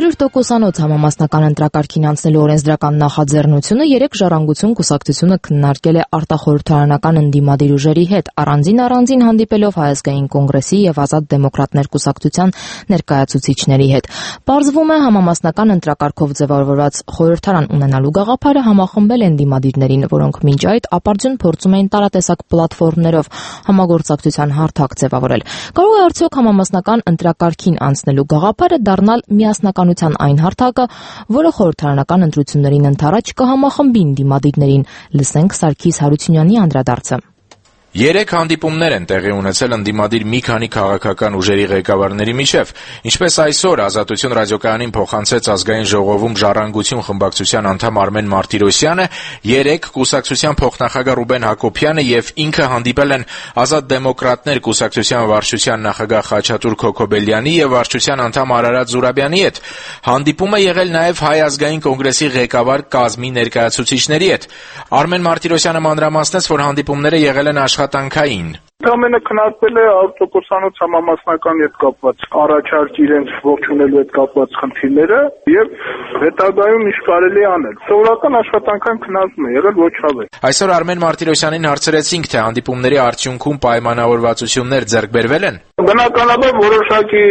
հարյուր տոկոսանոց համամասնական ընտրակարգին անցնելու օրենսդրական նախաձեռնությունը երեք Ժառանգություն կուսակցությունը քննարկել է արտախորհրդարանական ընդդիմադիր ուժերի հետ, առանձին-առանձին հանդիպելով Հայ ազգային կոնգրեսի եւ Ազատ դեմոկրատներ կուսակցության ներկայացուցիչների հետ։ Պարզվում է, համամասնական ընտրակարգով ձևավորված խորհրդարան ունենալու գաղափարը համախմբել են դիմադիրներին, որոնք մինչ այդ ապարդյուն փորձում էին տարատեսակ պլատֆորմներով համագործակցության հարթակ ձևավորել։ Կարող է արդյոք համամասնական ընտրակարգին անցնելու գաղափարը դառնալ միասնականության այն հարթակը, որը խորհրդարանական ընտրություններին ընդառաջ կհամախմբին դիմադիրներին։ Լսենք Սարգիս Հարությունյանի անդրադարձը։ Երեք հանդիպումներ են տեղի ունեցել ընդդիմադիր մի քանի քաղաքական ուժերի ղեկավարների միջև, ինչպես այսօր Ազատություն ռադիոկայանին փոխանցեց Ազգային ժողովում Ժառանգություն խմբակցության անդամ Արմեն Մարտիրոսյանը, երեք կուսակցության փոխնախագահ Ռուբեն Հակոբյանը եւ ինքը հանդիպել են Ազատ դեմոկրատներ կուսակցության վարչության նախագահ Խաչատուր Քոքոբելյանի եւ վարչության անդամ Արարատ Զուրաբյանի հետ։ Հանդիպում է եղել նաեւ Հայ ազգային կոնգրեսի ղեկավար կազմի ներկայացուցիչների հետ։ Արմեն Մարտիրոսյանը մանրամասնեց, որ հանդիպումները եղել են աշխատանքային։ Ամենը քննարկվել է ավտոկոսանոց համամասնական հետ կապված առաջարկ իրենց ողջունելու հետ կապված խնդիրները եւ հետագայում ինչ կարելի անել։ Սովորական աշխատանքային քննարկում է եղել, ոչ հավես։ Այսօր Արմեն Մարտիրոսյանին հարցրեցինք, թե հանդիպումների արդյունքում պայմանավորվածություններ ձեռք բերվել են։ Բնականաբար որոշակի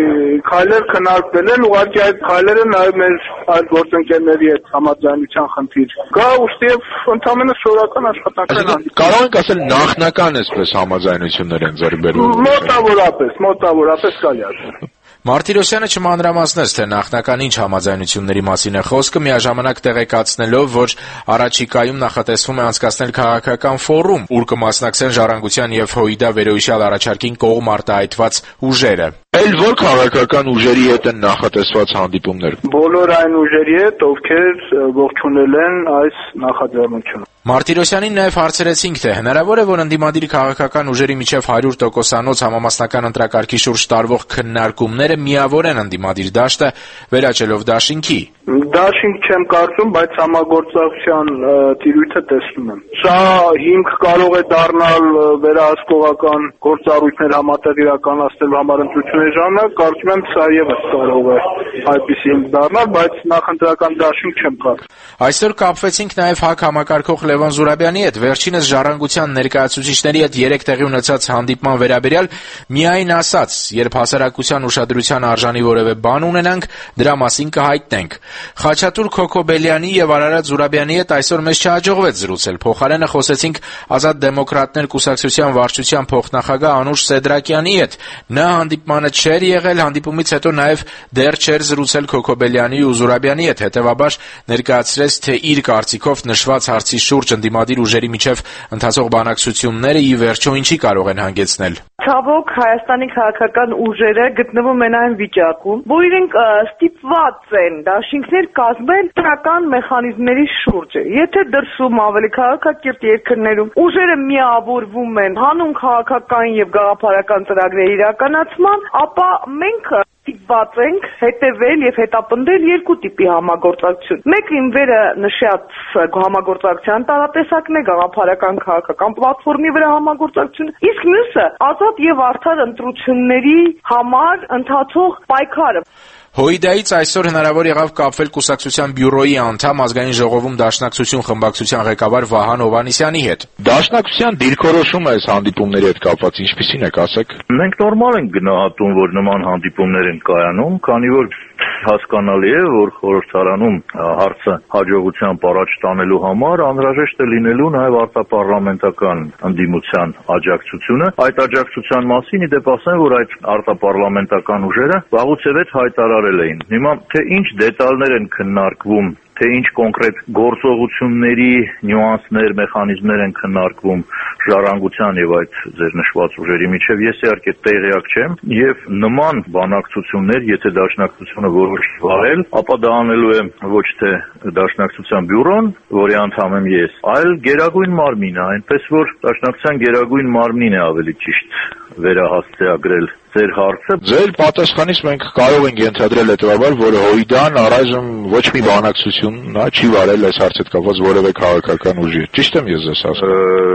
քայլեր քննարկվել են, ուղղակի այդ քայլերը նաեւ մեր այլ գործընկերների հետ համաձայնության խնդիր կա, ուստի եւ ընդհանրապես սովորական աշխատանքային հանդիպում։ Կարող ենք ասել նախնական այսպես համաձայնություններ են ձեռք բերվել։ Մոտավորապես, մոտավորապես կայացել։ Մարտիրոսյանը չմանրամասնեց, թե նախնական ինչ համաձայնությունների մասին է խոսքը, միաժամանակ տեղեկացնելով, որ առաջիկայում նախատեսվում է անցկացնել քաղաքական ֆորում, ուր կմասնակցեն Ժառանգության եւ ՀՅԴ վերոհիշյալ առաջարկին կողմ արտահայտված ուժերը։ Էլ որ քաղաքական ուժերի հետ են նախատեսված հանդիպումներ։ Բոլոր այն ուժերի հետ, ովքեր ողջունել են այս նախաձեռնությունը։ Մարտիրոսյանին նաև հարցրեցինք, թե հնարավոր է, որ ընդդիմադիր քաղաքական ուժերի միջև հարյուր տոկոսանոց համամասնական ընտրակարգի շուրջ տարվող քննարկումները միավորեն ընդդիմադիր դաշտը, վերաճելով դաշինքի։ Դաշինք չեմ կարծում, բայց համագործակցության տիրույթը տեսնում եմ։ Սա հիմք կարող է դառնալ վերահսկողական գործառույթներ համատեղ իրականացնելու համար ընտրությունների ժամանակ, կարծում եմ սա եւս կարող է այդպիսի հիմք դառնալ, բայց նախընտրական դաշինք չեմ կարծում։ Այսօր կապվեցինք նաև ՀԱԿ համակարգող Լևոն Զուրաբյանի հետ, վերջինս Ժառանգության ներկայացուցիչների հետ երեք տեղի ունեցած հանդիպման վերաբերյալ միայն ասաց, երբ հասարակության ուշադրության արժանի որևէ բան ունենանք, դրա մասին կհայտնենք։ Խաչատուր Քոքոբելյանի եւ Արարատ Զուրաբյանի հետ այսօր մեզ չհաջողվեց զրուցել, փոխարենը խոսեցինք Ազատ դեմոկրատներ կուսակցության վարչության փոխնախագահ Անուշ Սեդրակյանի հետ։ Նա հանդիպմանը չէր եղել, հանդիպումից հետո նաև դեռ չէր զրուցել Քոքոբելյանի ու Զուրաբյանի հետ, հետեւաբար ներկայացրեց, թե իր կարծիքով նշված հարցի շուրջ ընդդիմադիր ուժերի միջև ընթացող բանակցությունները ի վերջո ինչի կարող են հանգեցնել։ Ցավոք Հայաստանի քաղաքական ուժերը գտնվում են այն վիճակում, որ իրենք ստիպված են դաշինքներ կազմել տրական մեխանիզմների շուրջ։ Եթե դրսում ավելի քաղաքակիրթ երկրներում ուժերը միավորվում են հանուն քաղաքական եւ գաղափարական ծրագրերի իրականացման, ապա մենք ստիպված ենք հետևել եւ հետապնդել երկու տիպի համագործակցություն։ Մեկը վերը նշած համագործակցության տարատեսակն է, գաղափարական քաղաքական պլատֆորմի վրա համագործակցություն, իսկ մյուսը ազատ եւ արդար ընտրությունների համար ընթացող պայքարը։ ՀՅԴ-ից այսօր հնարավոր եղավ կապվել կուսակցության բյուրոյի անդամ Ազգային ժողովում Դաշնակցություն խմբակցության ղեկավար Վահան Հովհաննիսյանի հետ։ Դաշնակցության դիրքորոշումը այս հանդիպումների հետ կապված ինչպիսին է, ասեք։ Մենք նորմալ ենք գնահատում, որ նման հանդիպումներ են կայանում, քանի որ հասկանալի է, որ խորհրդարանում հարցը հաջողությամբ առաջ տանելու համար անհրաժեշտ է լինելու նաև արտապառլամենտական ընդդիմության աջակցությունը։ Այդ աջակցության մասին ի դեպ ասեմ, որ այդ արտապառլամենտական ուժերը վաղուց եւ հայտարարել էին։ Հիմա թե ինչ դետալներ են քննարկվում, թե ինչ կոնկրետ գործողությունների նյուանսներ, մեխանիզմներ են քննարկվում Ժառանգության եւ այդ ձեր նշված ուժերի միջև, ես իհարկե տեղյակ չեմ, եւ նման բանակցություններ, եթե Դաշնակցությունը որոշի վարել, ապա դա անելու է ոչ թե Դաշնակցության բյուրոն, որի անդամ եմ ես, այլ Գերագույն մարմինը, այնպես որ Դաշնակցության Գերագույն մարմինն է ավելի ճիշտ վերահասցեագրել ձեր հարցը։ Ձեր պատասխանից մենք կարող ենք ենթադրել հետեւաբար, որ ՀՅԴ-ն առայժմ ոչ մի բանակցություն նա չի վարել այս հարցը կապված որևէ քաղաքական ուժի հետ։ Ճիշտ եմ ես ձեզ ասում։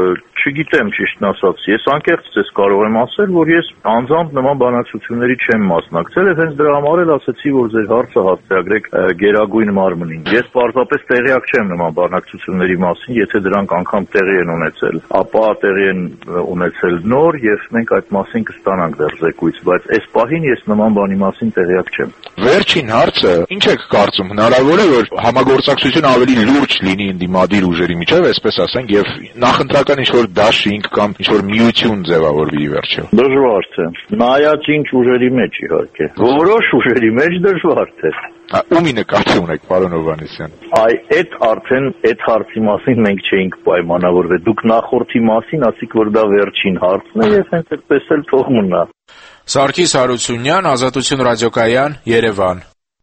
չգիտեմ ճիշտն ասած, ես անկեղծ ես կարող եմ ասել, որ ես անձամբ նման բանակցությունների չեմ մասնակցել եւ հենց դրա համար էլ ասացի, որ ձեր հարցը հասցեագրեք Գերագույն մարմնին։ Ես պարզապես տեղյակ չեմ նման բանակցությունների մասին, եթե դրանք անգամ տեղի են ունեցել, ապա տեղի են ունեցել նոր եւ մենք այդ մասին կստանանք դեռ զեկույց, բայց այս պահին ես նման բանի մասին տեղյակ չեմ։ Վերջին հարցը, ինչ եք կարծում, հնարավոր է որ համագործակցություն ավելի լուրջ լինի ընդդիմադիր ուժերի միջև, այսպես ասենք, եւ նախընտրական ինչ-որ դաշինք կամ ինչ-որ միություն ձևավորվի վերջը։ Դժվար է։ Նայած ինչ ուժերի մեջ իհարկե։ Որոշ ուժերի մեջ դժվար է։ Ումի նկատի ունեք, պարոն Հովհաննիսյան։ Այ այդ արդեն այդ հարցի մասին մենք չէինք պայմանավորվել։ Դուք նախորդի մասին ասիք, որ դա վերջին հարցն է, եւ հենց այդպես էլ թող մնա։ Սարգիս Հարությունյան, Ազատություն ռադիոկայան, Երևան։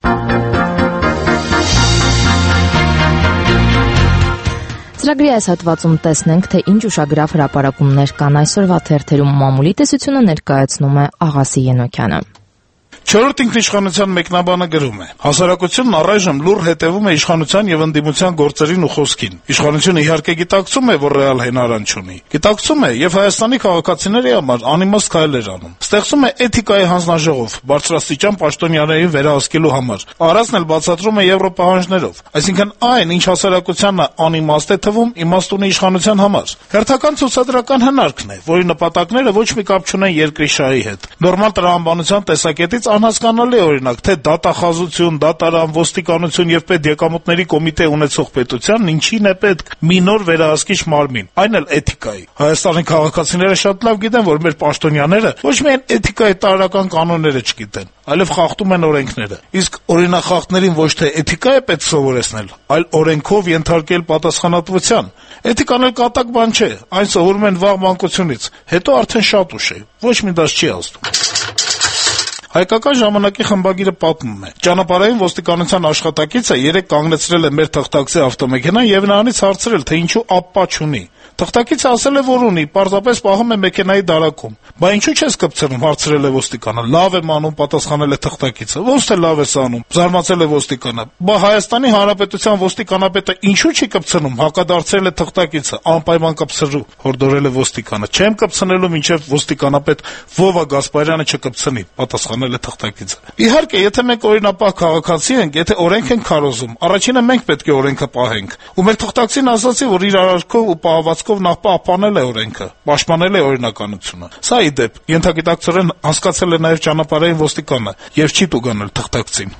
Ծրագրի այս հատվածում տեսնենք, թե ինչ ուշագրավ հրապարակումներ կան այսօրվա թերթերում մամուլի տեսությունը ներկայացնում է Աղասի Ենոքյանը։ Չորրորդ ինքնիշխանության մեկնաբանը գրում է. Հասարակությունն առայժմ լուռ հետևում է իշխանության եւ ընդդիմության գործերին ու խոսքին։ Իշխանությունը իհարկե գիտակցում է, որ ռեալ հենարան չունի։ Գիտակցում է եւ Հայաստանի քաղաքացիների համար անիմաստ քայլեր անում։ Ստեղծում է էթիկայի հանձնաժողով, բարձրաստիճան պաշտոնյաներին վերահսկելու համար։ Առածն էլ բացատրում է եվրոպահանջներով։ Այսինքն այն, ինչ հասարակությանը անիմաստ է թվում, իմաստ ունի իշխանության համար։ Հերթական ցուցադրական հնարքն է, որի նպատակները ոչ մի կապ չունեն երկրի շահի հետ։ Նորմալ տրամաբանության տեսակետից անհասկանալի օրինակ, թե դատախազություն, դատարան, ոստիկանություն եւ պետեկամուտների կոմիտե ունեցող պետությանն ինչին է պետք մի նոր վերահսկիչ մարմին, այն էլ էթիկայի։ Հայաստանի քաղաքացիները շատ լավ գիտեն, որ մեր պաշտոնյաները ոչ միայն էթիկայի տարրական կանոնները չգիտեն, այլև խախտում են օրենքները։ Իսկ օրինախախտներին ոչ թե էթիկա է պետք սովորեցնել, այլ օրենքով ենթարկել պատասխանատվության։ Էթիկան էլ կատակ բան չէ, այն սովորում են վաղ մանկությունից, հետո արդեն շատ ուշ է, ոչ մի դաս չի ազդում։ Հայկական ժամանակի խմբագիրը պատմում է. Ճանապարհային ոստիկանության աշխատակիցը երեկ կանգնեցրել է մեր թղթակցի ավտոմեքենան եւ նրանից հարցրել, թե ինչու ապպա չունի։ Թղթակիցը ասել է, որ ունի, պարզապես պահում է մեքենայի դարակում։ Բա ինչու չես կպցնում, հարցրել է ոստիկանը։ Լավ եմ անում, պատասխանել է թղթակիցը։ Ոնց թե լավ ես անում, զարմացել է ոստիկանը։ Բա Հայաստանի Հանրապետության ոստիկանապետը ինչու չի կպցնում, հակադարձել է թղթակիցը, անպայման կպցրու, հորդորել է ոստիկանը։ Չեմ կպցնելու, մինչև ոստիկանապետ Վովա Գասպարյանը չկպցնի, պատասխանել է թղթակիցը։ Իհարկե, եթե մենք օրինապահ քաղաքացի ենք, եթե օրենք ենք քարոզում, առաջինը մենք պետք է օրենքը պահենք։ Ու մեր թղթակցին ասացի, որ իր արարքով ու պահվածքով նախ պահպանել է օրենքը, պաշտպանել է օրինականությունը։ Սա ի դեպ, ենթագիտակցորեն հասկացել է նաև ճանապարհային ոստիկանը եւ չի տուգանել թղթակցին։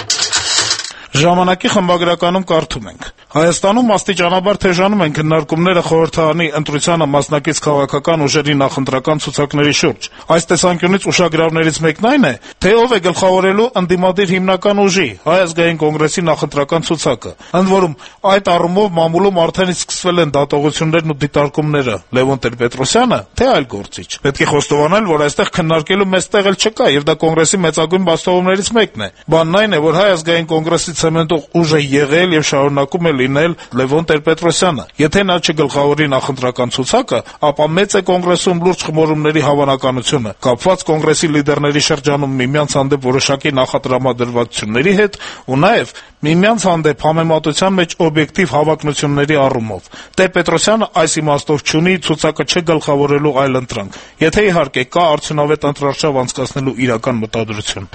Ժամանակի խմբագրականում կարդում ենք. Հայաստանում աստիճանաբար թեժանում են քննարկումները խորհրդարանի ընտրությանը մասնակից քաղաքական ուժերի նախընտրական ցուցակների շուրջ։ Այս տեսանկյունից ուշագրավներից մեկն այն է, թե ով է գլխավորելու ընդդիմադիր հիմնական ուժի Հայ ազգային կոնգրեսի նախընտրական ցուցակը։ Ընդ որում, այդ առումով մամուլում արդեն սկսվել են դատողություններն ու դիտարկումները։ Լևոն Տեր-Պետրոսյանը, թե այլ գործիչ։ Պետք է խոստովանել, որ այստեղ քննարկելու մեծ տեղ էլ չկա, եւ դա կոնգրեսի մեծագույն բացթողումներից մեկն է։ Բանն այն է, որ Հայ ազգային կոնգրեսի ցեմենտող ուժը եղել եւ շարունակում է լինել Լևոն Տեր-Պետրոսյանը։ Եթե նա չգլխավորի նախընտրական ցուցակը, ապա մեծ է կոնգրեսում լուրջ խմորումների հավանականությունը, կապված կոնգրեսի լիդերների շրջանում միմյանց հանդեպ որոշակի նախատրամադրվածությունների հետ ու նաեւ միմյանց հանդեպ համեմատության մեջ օբյեկտիվ հավակնությունների առումով։ Տեր-Պետրոսյանը այս իմաստով չունի ցուցակը չգլխավորելու այլ ընտրանք, եթե իհարկե կա արդյունավետ ընտրարշավ անցկացնելու իրական մտադրություն։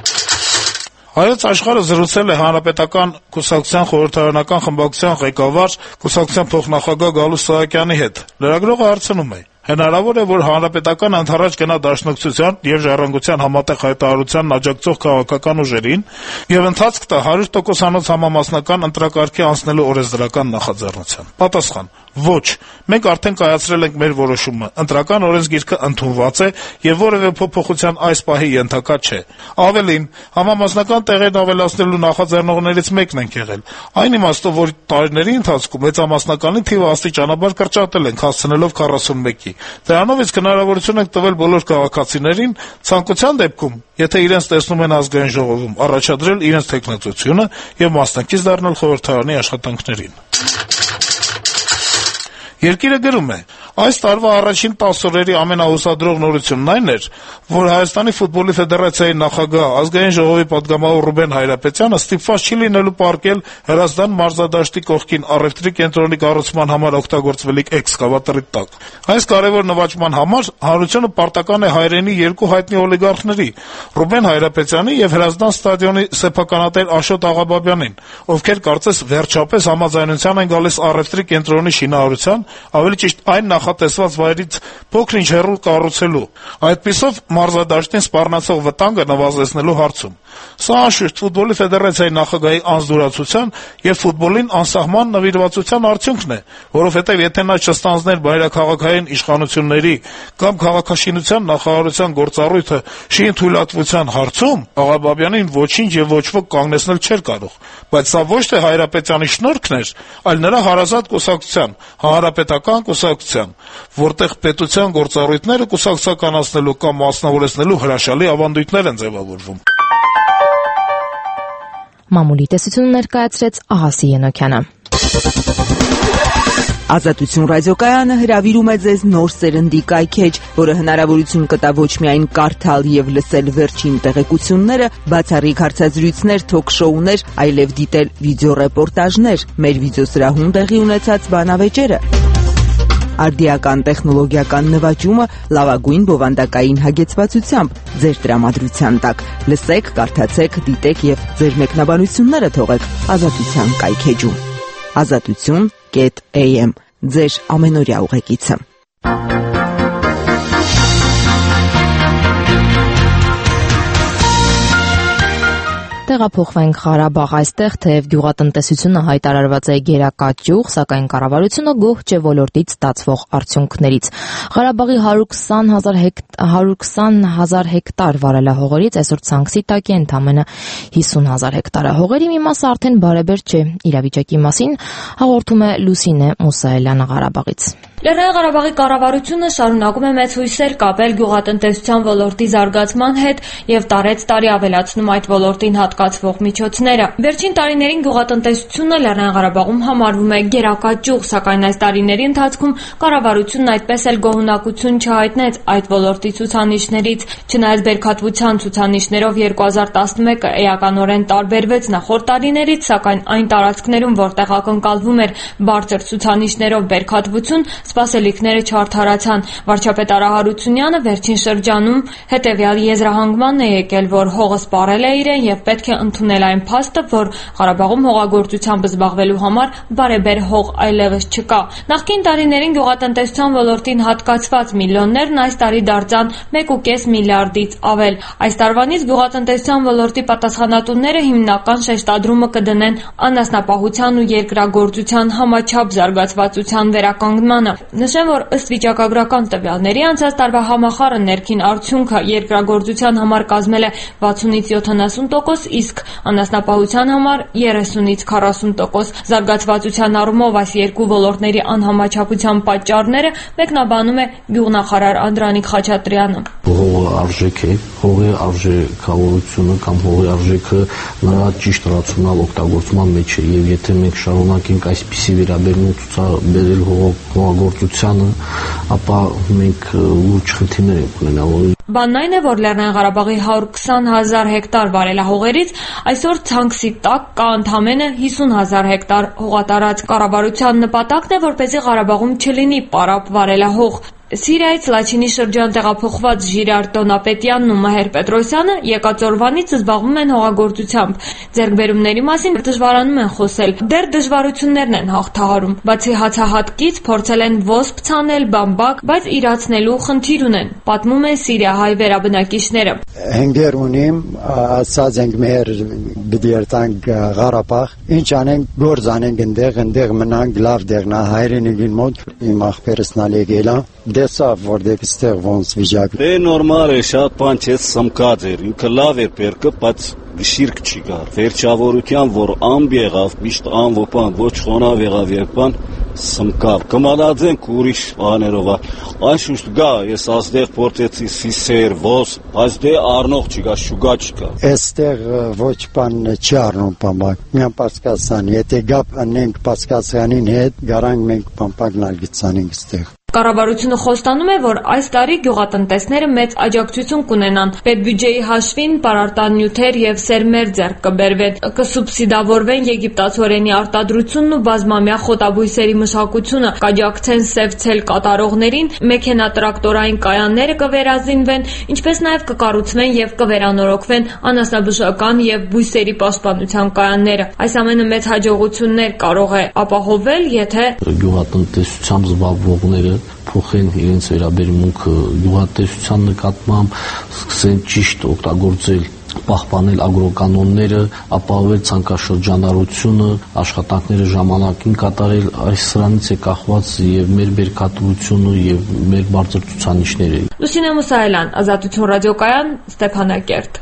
Հայոց աշխարհը զրուցել է Հանրապետական կուսակցության խորհրդարանական խմբակցության ղեկավար, կուսակցության փոխնախագահ Գալուստ Սահակյանի հետ։ Լրագրողը հարցնում է. Հնարավոր է, որ Հանրապետական ընդառաջ գնա դաշնակցության եւ ժառանգության համատեղ հայտարարությանն աջակցող քաղաքական ուժերին եւ ընթացք տա հարյուր տոկոսանոց համամասնական ընտրակարգի անցնելու օրենսդրական նախաձեռնության։ Պատասխան. Ոչ, մենք արդեն կայացրել ենք մեր որոշումը։ Ընտրական օրենսգիրքը ընդունված է եւ որևէ փոփոխության այս պահի ենթակա չէ։ Ավելին, համամասնական տեղերն ավելացնելու նախաձեռնողներից մեկն ենք եղել։ Այն իմաստով, որ տարիների ընթացքում մեծամասնականի թիվը աստիճանաբար կրճատել ենք, հասցնելով քառասունմեկի։ Դրանով իսկ հնարավորություն ենք տվել բոլոր քաղաքացիներին ցանկության դեպքում, եթե իրենց տեսնում են ազգային ժողովում, առաջադրել իրենց թեկնածությունը եւ մասնակից դառնալ խորհրդարանի աշխատանքներին։ Երկիրը գրում է. Այս տարվա առաջին տասը օրերի ամենահուսադրող նորությունն այն էր, որ Հայաստանի ֆուտբոլի ֆեդերացիայի նախագահ, ազգային ժողովի պատգամավոր Ռուբեն Հայրապետյանը ստիպված չի լինելու պարկել Հրազդան մարզադաշտի կողքին առևտրի կենտրոնի կառուցման համար օգտագործվելիք էքսկավատորի տակ։ Այս կարևոր նվաճման համար հանրությունը պարտական է հայրենի երկու հայտնի օլիգարխների՝ Ռուբեն Հայրապետյանի եւ Հրազդան ստադիոնի սեփականատեր Աշոտ Աղաբաբյանին, ովքեր կարծես վերջապես համաձայնության են գալիս առևտրի կենտրոնի շինարարության, ավելի ճիշտ այն նախատեսված վայրից փոքր-ինչ հեռու կառուցելու, այդպիսով մարզադաշտին սպառնացող վտանգը նվազեցնելու հարցում։ Սա անշուշտ ֆուտբոլի ֆեդերացիայի նախագահի անզորացության եւ ֆուտբոլին անսահման նվիրվածության արդյունքն է, որովհետեւ եթե նա չստանձներ բայրաքաղաքային իշխանությունների կամ քաղաքաշինության նախարարության գործառույթը շին թույլատվության հարցում, Աղաբաբյանին ոչինչ եւ ոչ ոք կանգնեցնել չէր կարող, բայց սա ոչ թե Հայրապետյանի շնորհքն էր, այլ նրա հարազատ կուսակցության, Հանրապետական կուսակցության, որտեղ պետության գործառույթները կուսակցականացնելու կամ մասնավորեցնելու հրաշալի ավանդույթներ են ձևավորվում։ Մամուլի տեսությունը ներկայացրեց Ահասի Ենոքյանը։ Ազատություն ռադիոկայանը հրավիրում է ձեզ նոր սերնդի կայքեջ, որը հնարավորություն կտա ոչ միայն կարդալ եւ լսել վերջին տեղեկությունները, բացառիկ հարցազրույցներ, թոք-շոուներ, այլև դիտել վիդեոռեպորտաժներ, մեր վիդեոսրահում տեղի ունեցած բանավեճերը, արդիական տեխնոլոգիական նվաճումը լավագույն բովանդակային հագեցվածությամբ ձեր տրամադրության տակ։ Լսեք, կարդացեք, դիտեք եւ ձեր մեկնաբանությունները թողեք Ազատության կայքեջում։ Ազատություն am ձեր ամենօրյա ուղեկիցը։ Տեղափոխվենք Ղարաբաղ, այստեղ թեև գյուղատնտեսությունը հայտարարված է գերակաճյուղ, սակայն կառավարությունը գոհ չէ ոլորտից ստացվող արդյունքներից։ Ղարաբաղի հարյուր քսան հազար հեկտար վարելահողերից այսօր ցանքսի տակ է ընդամենը հիսուն հազար հեկտարը։ Հողերի մի մասը արդեն բարեբեր չէ։ Իրավիճակի մասին հաղորդում է Լուսինե Մուսայելյանը Ղարաբաղից։ Լեռնային Ղարաբաղի կառավարությունը շարունակում է մեծ հույսեր կապել գյուղատնտեսության ոլորտի զարգացման հետ եւ տարեց-տարի ավելացնում այդ ոլորտին հատկացվող միջոցները։ Վերջին տարիներին գյուղատնտեսությունը Լեռնային Ղարաբաղում համարվում է գերակաճյուղ, սակայն այս տարիների ընթացքում կառավարությունն այդպես էլ գոհունակություն չհայտնեց այդ ոլորտի ցուցանիշներից։ Չնայած բերքատվության ցուցանիշներով երկու հազար տասնմեկը էականորեն տարբերվեց նախորդ տարիներից, սակայն այն տարածքներում, որտեղ ակնկալվում էր բարձր ցուցանիշներով բերքատվություն, սպասելիքները չարդարացան։ Վարչապետ Արա Հարությունյանը վերջին շրջանում հետևյալ եզրահանգման է եկել, որ հողը սպառել է իրեն եւ պետք է ընդունել այն փաստը, որ Ղարաբաղում հողագործությամբ զբաղվելու համար բարեբեր հող այլևս չկա։ Նախկին տարիներին գյուղատնտեսության ոլորտին հատկացված միլիոններն այս տարի դարձան մեկ ու կես միլիարդից ավել։ Այս տարվանից գյուղատնտեսության ոլորտի պատասխանատուները հիմնական շեշտադրումը կդնեն անասնապահության ու երկրագործության համաչափ զարգացվածության վերականգնմանը։ Նշեմ, որ ըստ վիճակագրական տվյալների անցած տարվա համախառն ներքին արդյունքը երկրագործության համար կազմել է վաթսունից յոթանասուն տոկոս, իսկ անասնապահության համար երեսունից քառասուն տոկոս։ Զարգացվածության առումով այս երկու ոլորտների անհամաչափության պատճառները մեկնաբանում է գյուղնախարար Անդրանիկ Խաչատրյանը։ Հողը արժեք է, հողի արժեքավորությունը կամ հողի արժեքը նրա ճիշտ ռացիոնալ օգտագործման մեջ է, եւ եթե մենք շարունակենք այսպիսի վերաբերմունք ցուցաբերել հողագործությանը, ապա մենք լուրջ խնդիրներ ենք ունենալու։ Բանն այն է, որ Լեռնային Ղարաբաղի հարյուր քսան հազար հեկտար վարելահողերից այսօր ցանքսի տակ կա ընդամենը հիսուն հազար հեկտար հողատարածք։ Կառավարության նպատակն է, որպեսզի Ղարաբաղում չլինի պարապ վարելահող։ Սիրիայից Լաչինի շրջան տեղափոխված Ժիրար Տոնապետյանն ու Մհեր Պետրոսյանը եկած օրվանից զբաղվում են հողագործությամբ։ Ձեռքբերումների մասին դժվարանում են խոսել, դեռ դժվարություններն են հաղթահարում։ Բացի հացահատկից փորձել են ոսպ ցանել, բամբակ, բայց իրացնելու խնդիր ունեն, պատմում են սիրիահայ վերաբնակիչները։ Հենգեր ունիմ, ասած ենք մեր բդերտանք Ղարաբաղ, ինչ անենք, գործ անենք ընդեղ, ընդեղ մնանք, լավ դեղնա հայրենիքին մոտ, իմ աղբերսնալ եկելա, դեսա, որտեղ ստեղ ոնց վիճակ։ Դե նորմալ է, շատ բան չէ, սմկած էր, ինքը լավ էր պերկը, բայց գշիրք չի գար։ Վերջավորության, որ ամբ եղավ, միշտ անվոպան, ոչ խոնավ եղավ երբան, սմկավ։ Կմալածենք ուրիշ բաներով, անշուշտ գա, ես ազդեղ փորձեցի սիսեր, ոս, այս դե առնող չկա, շուգա չկա։ Այստեղ ոչ բան չի առնում բամբակ։ Միան պասկասան, եթե գապ անենք պասկասանին հետ, գարանք մենք բամբակն ալգիցանենք ստեղ։ Կառավարությունը խոստանում է, որ այս տարի գյուղատնտեսները մեծ աջակցություն կունենան։ Պետբյուջեի հաշվին պարարտան նյութեր եւ սերմեր ձեռք կբերվեն, կսուբսիդավորվեն եգիպտացորենի արտադրությունն ու բազմամյա խոտաբույսերի մշակությունը, կաջակցեն սև ցել կատարողներին, մեքենատրակտորային կայանները կվերազինվեն, ինչպես նաև կկառուցվեն եւ կվերանորոգվեն անասնաբուժական եւ բույսերի պաշտպանության կայանները։ Այս ամենը մեծ հաջողություններ կարող է ապահովել, եթե գյուղատնտեսությամբ զբաղվողները փոխեն իրենց վերաբերմունքը գյուղատնտեսության նկատմամբ, սկսեն ճիշտ օգտագործել պահպանել ագրոկանոնները, ապահովել ցանկաշրջանառությունը, աշխատանքները ժամանակին կատարել, այս սրանից է կախված եւ մեր բերքատվությունը եւ մեր բարձր ցուցանիշները։ Լուսինե Մուսայելյան, Ազատություն ռադիոկայան, Ստեփանակերտ։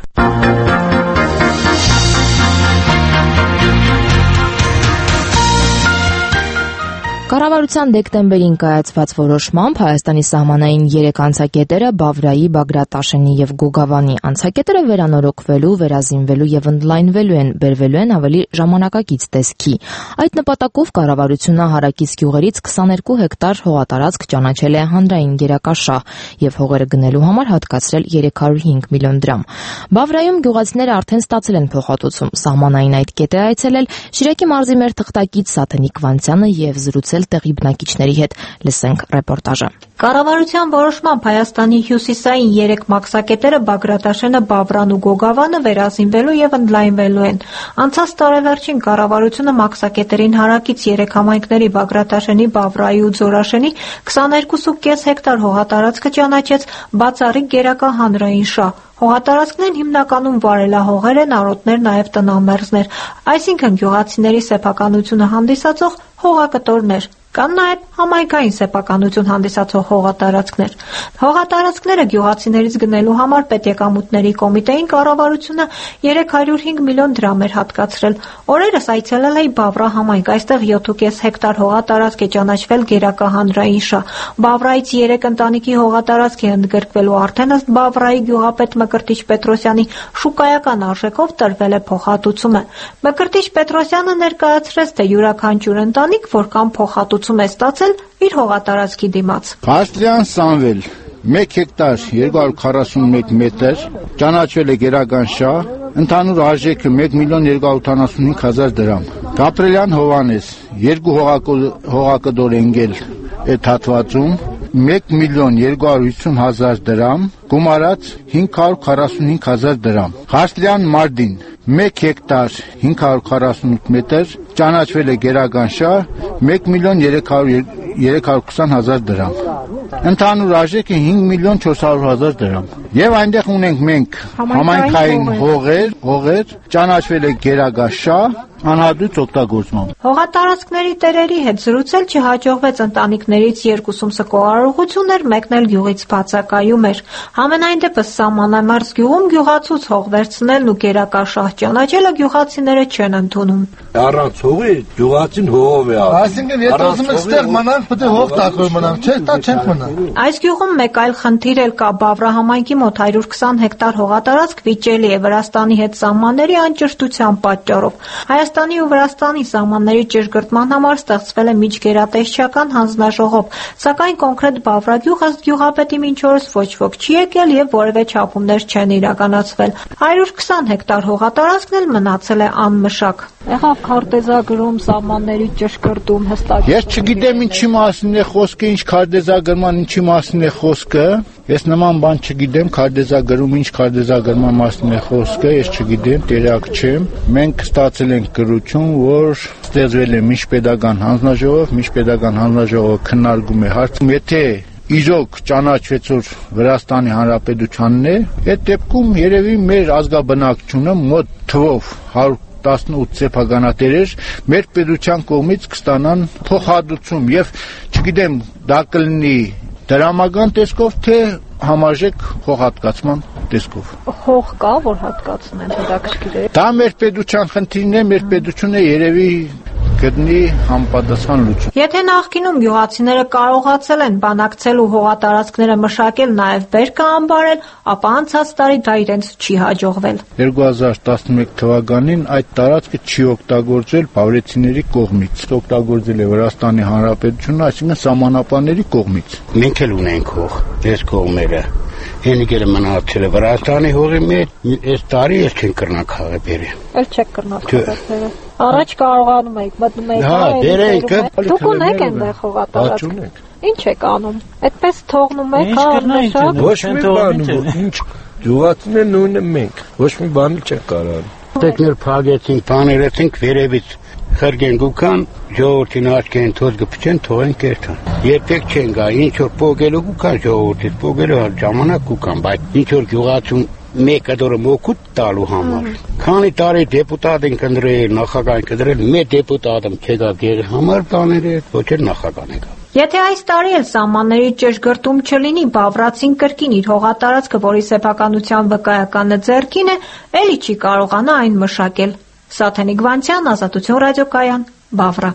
Կառավարության դեկտեմբերին կայացված որոշմամբ Հայաստանի սահմանային երեք անցակետերը Բավրայի, Բագրատաշենի եւ Գոգավանի անցակետերը վերանորոգվելու, վերազինվելու եւ ընդլայնվելու են, բերվելու են ավելի ժամանակակից տեսքի։ Այդ նպատակով կառավարությունը հարակից գյուղերից քսաներկու հեկտար հողատարածք ճանաչել է հանրային գերակաշահ եւ հողերը գնելու համար հատկացրել երեք հարյուր հինգ միլիոն դրամ։ Բավրայում գյուղացիները արդեն ստացել են փոխհատուցում։ Սահմանային այդ կետ է այցելել Շիրակի մարզի մեր թղթակից Սաթենիկ Վանցյանը եւ զրուցել տեղի բնակիչների հետ։ Լսենք ռեպորտաժը։ Կառավարության որոշմամբ Հայաստանի հյուսիսային երեք մաքսակետերը Բագրատաշենը, Բավրան ու Գոգավանը վերազինվելու եւ ընդլայնվելու են։ Անցած տարեվերջին կառավարությունը մաքսակետերին հարակից երեք համայնքների Բագրատաշենի, Բավրայի ու Ձորաշենի քսաներկու կόμμα պենս հեկտար հողատարածքը ճանաչեց բացառիկ գերակա հանրային շահ։ Հողատարածքներն հիմնականում վարելահողեր են, արոտներ, նաև տնամերձներ, այսինքն գյուղացիների սեփականությունը հանդիսացող հողակտորներ։ Կան նաև համայնքային սեփականություն հանդիսացող հողատարածքներ։ Հողատարածքները գյուղացիներից գնելու համար պետեկամուտների կոմիտեին կառավարությունը երեք հարյուր հինգ միլիոն դրամ էր հատկացրել։ Օրերս այցելել էի Բավրա համայնք, այստեղ յոթ կόμμα պենս հեկտար հողատարածք է ճանաչվել գերակա հանրային շահ։ Բավրայից երեք ընտանիքի հողատարածք է ընդգրկվելու, արդեն ըստ Բավրայի գյուղապետ Մկրտիչ Պետրոսյանի շուկայական արժեքով տրվել է փոխհատուցումը։ Մկրտիչ Պետրոսյանը ներկայացրեց, թե յուրաքանչյուր ընտանիք, որ կամ փոխհատուցում է ստացել իր հողատարածքի դիմաց։ Խաչատրյան Սամվել մեկ հեկտար երկու հարյուր քառասունմեկ մետր ճանաչվել է գերական շահ, ընդհանուր արժեքը մեկ միլիոն երկու հարյուր ութանասունհինգ հազար դրամ։ Գաբրելյան Հովանես երկու հողակտոր ընկել այդ հատվածում մեկ միլիոն երկու հարյուր հիսուն հազար դրամ, գումարած հինգ հարյուր քառասունհինգ հազար դրամ։ Խաչատրյան Մարդին մեկ հեկտար հինգ հարյուր քառասունութ մետր ճանաչվել է գերական շահ մեկ միլիոն երեք հարյուր քսան հազար դրամ։ Ընդհանուր արժեքը հինգ միլիոն չորս հարյուր հազար դրամ։ Եվ այնտեղ ունենք մենք համայնքային հողեր, հողեր ճանաչվել է գերական շահ անհատույց օգտագործմամբ։ Հողատարածքների տերերի հետ զրուցել չհաջողվեց, ընտանիքներից երկուսում սկողարողություն էր, մեկն էլ գյուղից բացակայում էր։ Համենայն դեպս սահմանամերձ գյուղում գյուղացուց հող վերցնելն ու գերակա շահ ճանաչելը գյուղացիները չեն ընդունում։ Առանց հողի գյուղացին հողով է անում։ Այսինքն եթե ուզում եք ստեղ մնալ, պետք է հող տակով մնալ, չէ՞ տա չենք մնա։ Այս գյուղում մեկ այլ խնդիր էլ կա, Բավրա համայնքի մոտ հարյուր քսան հեկտար հողատարածք վիճելի է Վրաստանի հետ սահմանների անճշտության պատճառով։ Հայաստանի ու Վրաստանի սահմանների ճշգրտման համար ստեղծվել է միջգերատեսչական հանձնաժողով, սակայն կոնկրետ Բավրա գյուղ ըստ գյուղապետի մինչ օրս ոչ ոք չի եկել եւ որևէ չափումներ չեն իրականացվել։ հարյուր քսան հեկտար հողատարածքն էլ մնացել է անմշակ։ Եղավ քարտեզագրում, սահմանների ճշգրտում հստակ։ Ես չգիտեմ ինչի մասին է խոսքը, ինչ քարտեզագրման, ինչի մասին է խոսքը։ Ես նման բան չգիտեմ, քարտեզագրում ինչ քարտեզագրման մասին է խոսքը, ես չգիտեմ, տեղյակ չեմ։ Մենք ստացել ենք գրություն, որ ստեղծվել է միջպետական հանձնաժողով, միջպետական հանձնաժողովը քննարկում է հարցը, եթե իժոգ ճանաչվեց որ Վրաստանի Հանրապետությանն է, այդ դեպքում երևի մեր ազգաբնակչությունը մոտ թվով հարյուր տասնութ սեփականատերեր մեր պետության կողմից կստանան փոխհատուցում եւ չգիտեմ դա կլինի դրամական տեսքով թե համարժեք հողհատկացման տեսքով։ Հող կա որ հատկացնեն, հետաքրքիր է։ Դա մեր պետության խնդիրն է, մեր պետությունը երևի գտնի համապատասխան լուծում։ Եթե նախկինում գյուղացիները կարողացել են բանակցել ու հողատարածքները մշակել, նաև բերքը ամբարել, ապա անցած տարի դա իրենց չի հաջողվել։ երկու հազար տասնմեկ թվականին այդ տարածքը չի օգտագործել բավրեցիների կողմից, օգտագործել է Վրաստանի Հանրապետությունը, այսինքն սահմանապանների կողմից։ Մենք էլ ունենք հող, այս կողմերը։ Ենիկերը մնացել է Վրաստանի հողի մեջ, այս տարի էլ չեն կրնա քաղը բերել։ Էլ չեք կրնա քաղը բերել։ Առաջ կարողանում եք մտնում եք։ Հա, դերենք։ Դուք ունեք այնտեղ հողատարածք։ Ինչ եք անում։ Այդպես թողնում եք, հա, շատ։ Ոչ մի բան, ինչ գյուղացիներն նույնը մենք։ Ոչ մի բան չեն կարող։ Տեկներ փագեցին, բաներեցինք վերևից։ Խրգենք ու կան, ժողովրդին աչքեն թոզ գպչեն, թողեն կերթան։ Երբեք չեն գա, ինչ որ պոգելու ու կան ժողովրդից, պոգելու ժամանակ ու կան, բայց ինչ որ գյուղացում մեկը դորը մոքուտ տալու համար։ Քանի տարի դեպուտատ են կնդրել, նախագահ կնդրել, մեր դեպուտատը չեկավ եղի համար բաները, ոչ էլ նախագահ եկավ։ Եթե այս տարի էլ սահմանների ճշգրտում չլինի, բավրացին կրկին իր հողատարածքը, որի սեփականության վկայականը ձեռքին է, էլի չի կարողանա այն մշակել։ Սաթենիկ Վանցյան, Ազատություն ռադիոկայան, Բավրա։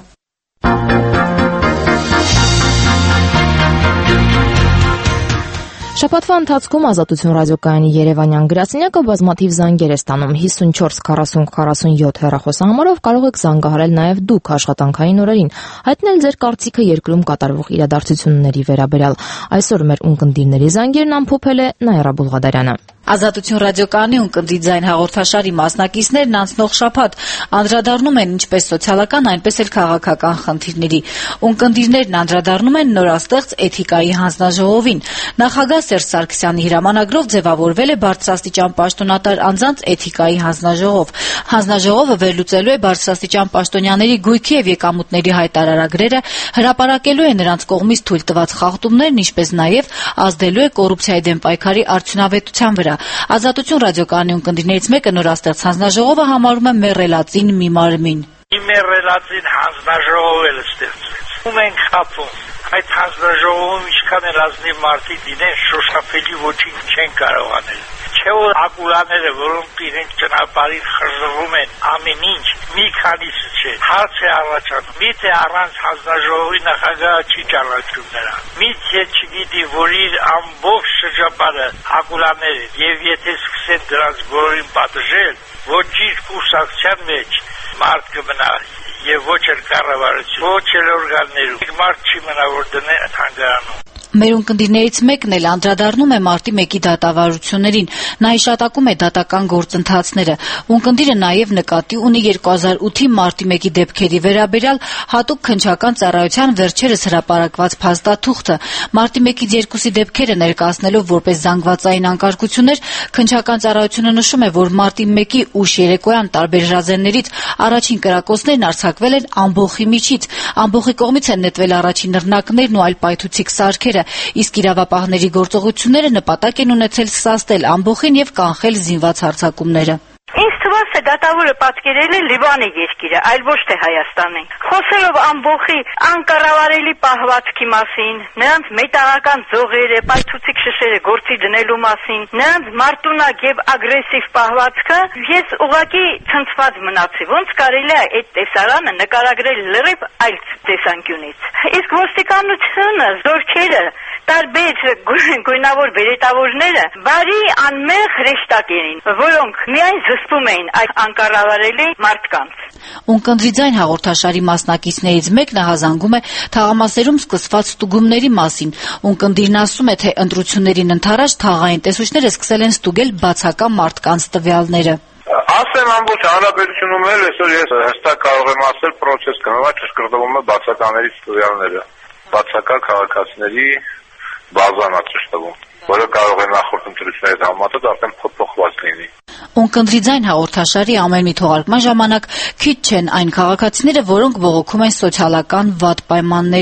Շաբաթվա ընթացքում Ազատություն ռադիոկայանի երևանյան գրասենյակը բազմաթիվ զանգեր է ստանում հիսունչորս քառասուն քառասունյոթ հեռախոսահամարով կարող եք զանգահարել նաև դուք աշխատանքային օրերին, հայտնել ձեր կարծիքը երկրում կատարվող իրադարձությունների վերաբերյալ։ Այսօր մեր ունկնդիրների զանգերն ամփոփել է Նաիրա Բուլղադարյանը։ Ազատություն ռադիոկայանի ունկնդիր ձայն հաղորդաշարի մասնակիցներն անցնող շաբաթ անդրադառնում են ինչպես սոցիալական, այնպես էլ քաղաքական խնդիրների։ Ունկնդիրներն անդրադառնում են նորաստեղծ էթիկայի հանձնաժողովին։ Նախագահ Սերժ Սարգսյանի հրամանագրով ձևավորվել է բարձրաստիճան պաշտոնատար անձանց էթիկայի հանձնաժողով։ Հանձնաժողովը վերլուծելու է բարձրաստիճան պաշտոնյաների գույքի եւ եկամուտների հայտարարագրերը, հրապարակելու է նրանց կողմից թույլ տված խախտումներն, ինչպես նաեւ ազդելու է կոռուպցիայի դեմ պայքարի արդյունավետության վրա։ Ազատություն ռադիոկայանի ունկնդիրներից մեկը նորաստեղծ հանձնաժողովը համարում է մեռելածին մի մարմին։ Մի մեռելածին հանձնաժողով էլ ստեղծվեց։ Ում ենք խափում։ Այդ հանձնաժողովում ինչքան էլ ազնիվ մարդիկ լինեն, շոշափելի ոչինչ չեն կարող անել։ Չէ՞ որ ակուլաները, որոնք իրենք ճանապարհին խժռվում են ամեն ինչ, մի քանիսը չէ։ Հարց է առաջանում. միթե առանց հանձնաժողովի նախագահը չի ճանաչում նրան։ Միթե չգիտի, որ իր ամբողջ շրջապատը ակուլաներ են, եւ եթե սկսեն դրանց բոլորին պատժել, ոչ իր կուսակցության մեջ մարդ կմնա եւ ոչ էլ կառավարություն, ոչ էլ օրգաններում։ Մարդ չի մնա, որ դնե թանգարանում։ Մեր ունկնդիրներից մեկն էլ անդրադառնում է մարտի մեկի դատավարություններին։ Նա հիշատակում է դատական գործընթացները։ Ունկնդիրը նաև նկատի ունի երկու հազար ութի մարտի մեկի դեպքերի վերաբերյալ հատուկ քննչական ծառայության վերջերս հրապարակված փաստաթուղթը։ Մարտի մեկից երկուսի դեպքերը ներկայացնելով որպես զանգվածային անկարգություններ, քննչական ծառայությունը նշում է, որ մարտի մեկի ուշ երեկոյան տարբեր հրազեններից առաջին կրակոցներն արձակվել են ամբոխի միջից։ Ամբոխի կողմից են նետվել առաջին նռնակներն ու այլ պայթուցիկ սարքերը, իսկ իրավապահների գործողությունները նպատակ են ունեցել սաստել ամբոխին եւ կանխել զինված հարձակումները։ Ինձ թվաց է դատավորը պատկերել է Լիբանի երկիրը, այլ ոչ թե Հայաստանին։ Խոսելով ամբոխի անկառավարելի պահվածքի մասին, նրանց մետաղական ձողերը, պայթուցիկ շշերը գործի դնելու մասին, նրանց մարտունակ եւ ագրեսիվ պահվածքը, ես ուղղակի ցնցված մնացի։ Ոնց կարելի է այդ տեսարանը նկարագրել լրիվ այլ տեսանկյունից։ Իսկ ոստիկանությունը, զորքերը, տարբեր գույնավոր բերետավորները բարի անմեղ հրեշտակերին, որոնք միայն զսպում էին այդ անկառավարելի մարդկանց։ Ունկնդրի ձայն հաղորդաշարի մասնակիցներից մեկն հազանգում է թաղամասերում սկսված ստուգումների մասին։ Ունկնդիրն ասում է, թե ընտրություններին ընդառաջ թաղային տեսուչները սկսել են ստուգել բացակա մարդկանց տվյալները։ Ասեմ ամբողջ հանրապետությունում էլ այսօր ես հստակ կարող եմ ասել պրոցես կնվա ճշգրտվում է բացականերից տվյալները։ Բացակա քաղաքացիների բազան է ճշտվում, որը կարող է նախորդ ընտրությունների համեմատած արդեն փոփոխված լինի։ Ունկնդրի ձայն հաղորդաշարի ամեն մի թողարկման ժամանակ քիչ չեն այն քաղաքացիները, որոնք բողոքում են սոցիալական վատ պայմաններից։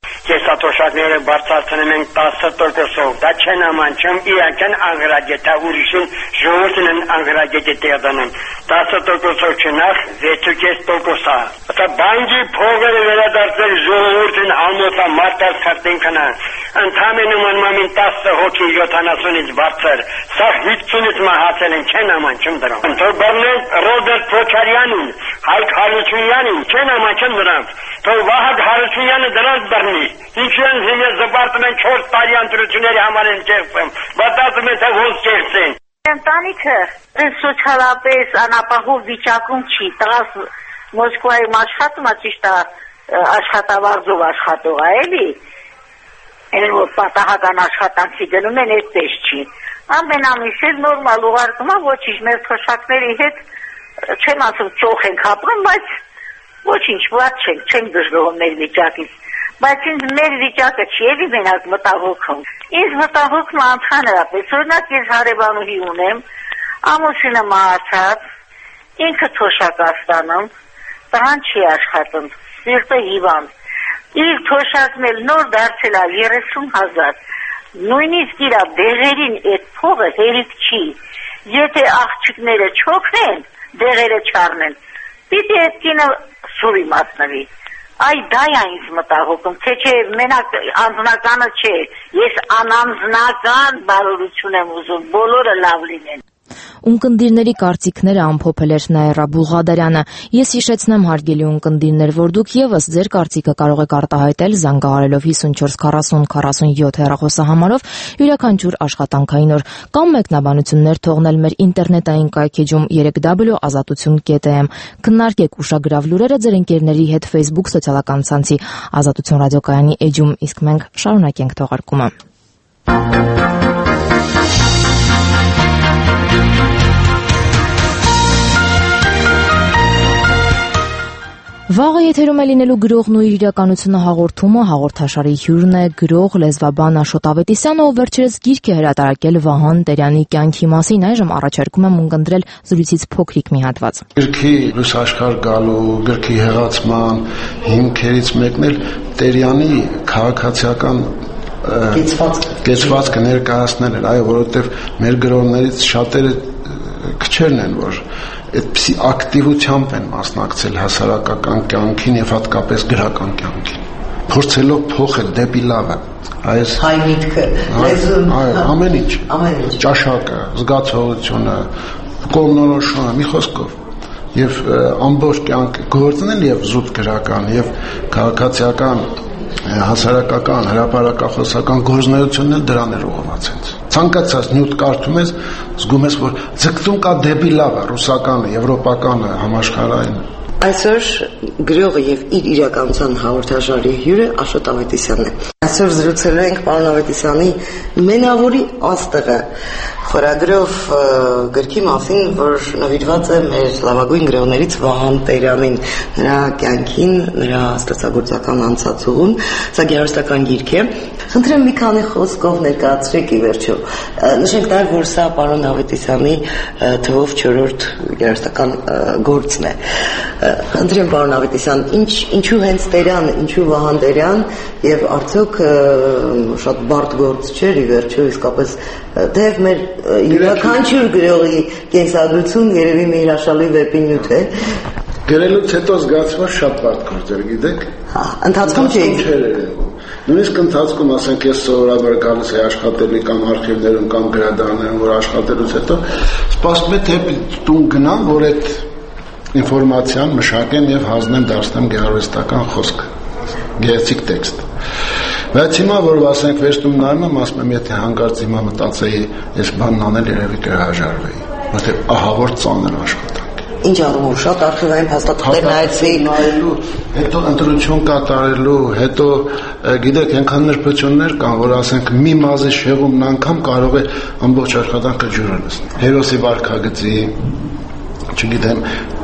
Կեսաթոշակները բարձրացնում ենք տասը տոկոսով, դա չեն ամանչում, իրանք են անգրագետ, ուրիշին ժողովուրդն են անգրագետի տեղ դնում, տասը տոկոսով չնախ, վեցուկես տոկոսա, ըստ բանկի փողերը վերադարձել ժողովուրդին համոթա մարդաց քարտենքնա, ընդհանրում անմամին տասը հոգի յոթանասունից բարձր, սա հիվցունից մահացել են, չեն ամանչում դրան, թող բռնեն Ռոբերտ Քոչարյանին, Հայկ Հարությունյանին, չեն ամանչում դրանց, թող Վահագ Հարությունյանը դրանց բռնի, ինչու են հիմա զբաղվում են չորս տարի ընտրությունների համար են կերտում, բացում են թե ոնց կերտեն։ Ընտանիքը սոցիալապես անապահով վիճակում չի, տղաս Մոսկվայում աշխատում է, ճիշտ է, աշխատավարձով աշխատող է, էլի, էլ որ պատահական աշխատանքի գնում են, այդպես չի։ Ամեն ամիս էլ նորմալ ուղարկում է, ոչինչ մեր թոշակների հետ, չեմ ասում ծոխ ենք ապրում, բայց ոչինչ վատ չենք, չենք դժգոհում մեր վիճակից, բայց ինձ մեր վիճակը չի էլի մենակ մտահոգում։ Ինձ մտահոգում է ընդհանրապես, օրինակ ես հարևանուհի ունեմ, ամուսինը մահացած, ինքը թոշակ ստանում, տղան չի աշխատում, սիրտը հիվանդ, իր թոշակն էլ նոր դարձել է երեսուն հազար, նույնիսկ իր դեղերին այդ փողը հերիք չի, եթե աղջիկները չօգնեն, դեղերը չառնեն, պիտի այդ կինը սուրի մատնվի։ Այ դա է ինձ մտահոգում, թե չէ մենակ անձնականը չէ, ես անանձնական բարօրություն եմ ուզում, բոլորը լավ լինեն։ Ունկնդիրների կարծիքները ամփոփել էր Նաիրա Բուղադարյանը։ Ես հիշեցնեմ, հարգելի ունկնդիրներ, որ դուք եւս ձեր կարծիքը կարող եք արտահայտել զանգահարելով հիսունչորս քառասուն քառասունյոթ հեռախոսահամարով յուրաքանչյուր աշխատանքային օր, կամ մեկնաբանություններ թողնել մեր ինտերնետային կայքեջում երեք w ազատություն կետ am։ Քննարկեք ուշագրավ լուրերը ձեր ընկերների հետ Facebook սոցիալական ցանցի Ազատություն ռադիոկայանի էջում, իսկ մենք շարունակենք թողարկումը։ Վաղը եթերում է լինելու գրողն ու իր իրականությունը հաղորդումը, հաղորդաշարի հյուրն է գրող, լեզվաբան Աշոտ Ավետիսյանը, ով վերջերս գիրք է հրատարակել Վահան Տերյանի կյանքի մասին, այժմ առաջարկում եմ ունկնդրել զրույցից փոքրիկ մի հատված։ Գրքի լուսաշխար գալու, գրքի հեղացման հիմքերից մեկն էլ Տերյանի քաղաքացիական կեցվածքը ներկայացնել էր, այո, որովհետև մեր գրողներից շատերը քչերն են, որ այդպիսի ակտիվությամբ են մասնակցել հասարակական կյանքին եւ հատկապես գրական կյանքին, փորձելով փոխել դեպի լավը այս հայ միտքը, լեզուն, ամեն ինչ, ճաշակը, զգացողությունը, կողմնորոշումը, մի խոսքով, եւ ամբողջ կյանքը գործնել եւ զուտ գրական եւ քաղաքացիական հասարակական, հրապարակախոսական գործունեությունն էլ դրան էր ուղղված։ Ցանկացած նյութ կարդում ես, զգում ես, որ ձգտում կա դեպի լավը, ռուսականը, եվրոպականը, համաշխարհային։ Այսօր գրողը եւ իր իրականության հաղորդաշարի հյուրը Աշոտ Ավետիսյանն է։ Այսօր զրուցել ենք պարոն Ավետիսյանի մենավորի աստղը խորագրով գրքի մասին, որ նվիրված է մեր լավագույն գրողներից Վահան Տերյանին, նրա կյանքին, նրա ստեղծագործական անցածուղուն, սա գեղարվեստական գիրք է։ Խնդրեմ մի քանի խոսքով ներկայացրեք ի վերջո։ Նշենք նաև, որ սա պարոն Ավետիսյանի թվով չորրորդ գեղարվեստական գործն է։ Խնդրեմ պարոն Ավետիսյան, ինչ ինչու հենց Տերյան, ինչու Վահան Տերյան եւ արդյոք շատ բարդ գործ չէր ի վերջո իսկապես դեռ մեր յուրաքանչյուր գրողի կենսագրություն երևի մի հրաշալի վեպի նյութ է։ Գրելուց հետո զգացվում է շատ բարդ գործեր, գիտեք։ Հա, ընթացքում չէ։ Նույնիսկ ընթացքում, ասենք, ես սովորաբար գալիս էի աշխատելի կամ արխիվներում կամ գրադարաններում, որ աշխատելուց հետո սպասում է թե տուն գնամ, որ այդ ինֆորմացիան մշակեմ եւ հանձնեմ դարձնեմ գեղարվեստական խոսք, գեղեցիկ տեքստ։ Բայց հիմա, որ ասենք վերջնում նայում եմ, ասում եմ, եթե հանկարծ հիմա մտածեի, ես բանն անել երևի կհաջարվեի, որտեղ ահավոր ծանր աշխատանք։ Ինչ առումով շատ արխիվային փաստաթղթեր նայեցի, հետո ընտրություն կատարելու, հետո գիտեք, այնքան նրբություններ կան, որ ասենք մի մազի շեղումն անգամ կարող է ամբողջ աշխատանքը ջուրը լցնել։ Հերոսի վարքագծի, չգիտեմ,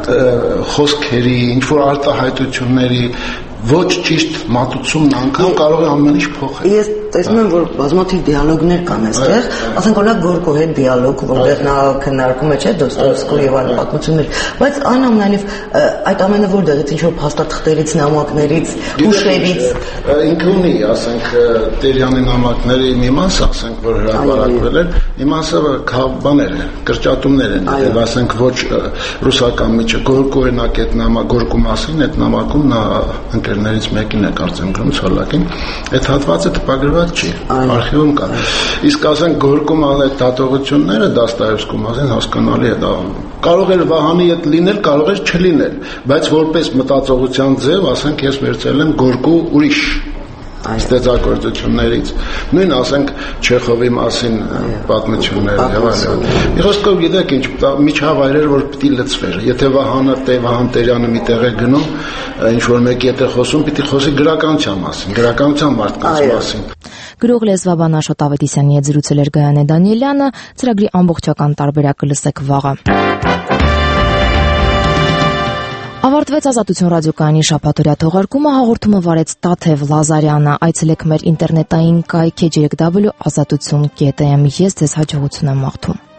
խոսքերի, ինչ-որ արտահայտությունների ոչ ճիշտ մատուցումն անգամ կարող է ամեն ինչ փոխել։ Ես տեսնում եմ, որ բազմաթիվ դիալոգներ կան այստեղ, ասենք օրինակ Գորկու հետ դիալոգ, որտեղ նա քննարկում է, չէ, Դոստոևսկու եւ այլ պատմություններ, բայց այնուամենայնիվ այդ ամենը որտեղից ինչ որ փաստաթղթերից, նամակներից, հուշերից ինքը ունի, ասենք Տերյանի նամակների մի մասը, ասենք որ հրապարակվել էր, մի մասը բաներ են, կրճատումներ են, եւ ասենք ոչ ռուսական միջը Գորկու օրինակ այդ նամակ Գորկու մասին այդ նամակում նա ընկերներից մեկին է կարծեմ գրում Ցոլակին, այդ հատվածը տպագրված չի, արխիվում կա։ Իսկ ասենք Գորկում այդ դատողությունները Դոստոևսկու մասին հասկանալի է դա։ Կարող էր Վահանի հետ լինել, կարող էր չլինել, բայց որպես մտածողության ձև, ասենք ես վերցրել եմ Գորկու ուրիշ ստեղծագործություններից, նույն ասենք Չեխովի մասին պատմությունները եւ այլն։ Մի խոսքով գիտեք ինչ, միջավայրեր որ պիտի լծվեր։ Եթե Վահանը Տեվահան Տերյանը մի տեղ է գնում, ինչ որ մեկի հետ է խոսում, պիտի խոսի գրականության մասին, գրականության մարդկանց մասին։ Գրող լեզվաբան Աշոտ Ավետիսյանի հետ զրուցել էր Գայանե Դանիելյանը, ծրագրի ամբողջական տարբերակը լսեք վաղը։ Ավարտվեց Ազատություն ռադիոկայանի շաբաթօրյա թողարկումը, հաղորդումը վարեց Տաթև Լազարյանը, այցելեք մեր ինտերնետային կայք ջի եք դաբլյու ազատություն կետ էմ, ես ձեզ հաջողություն եմ մաղթում։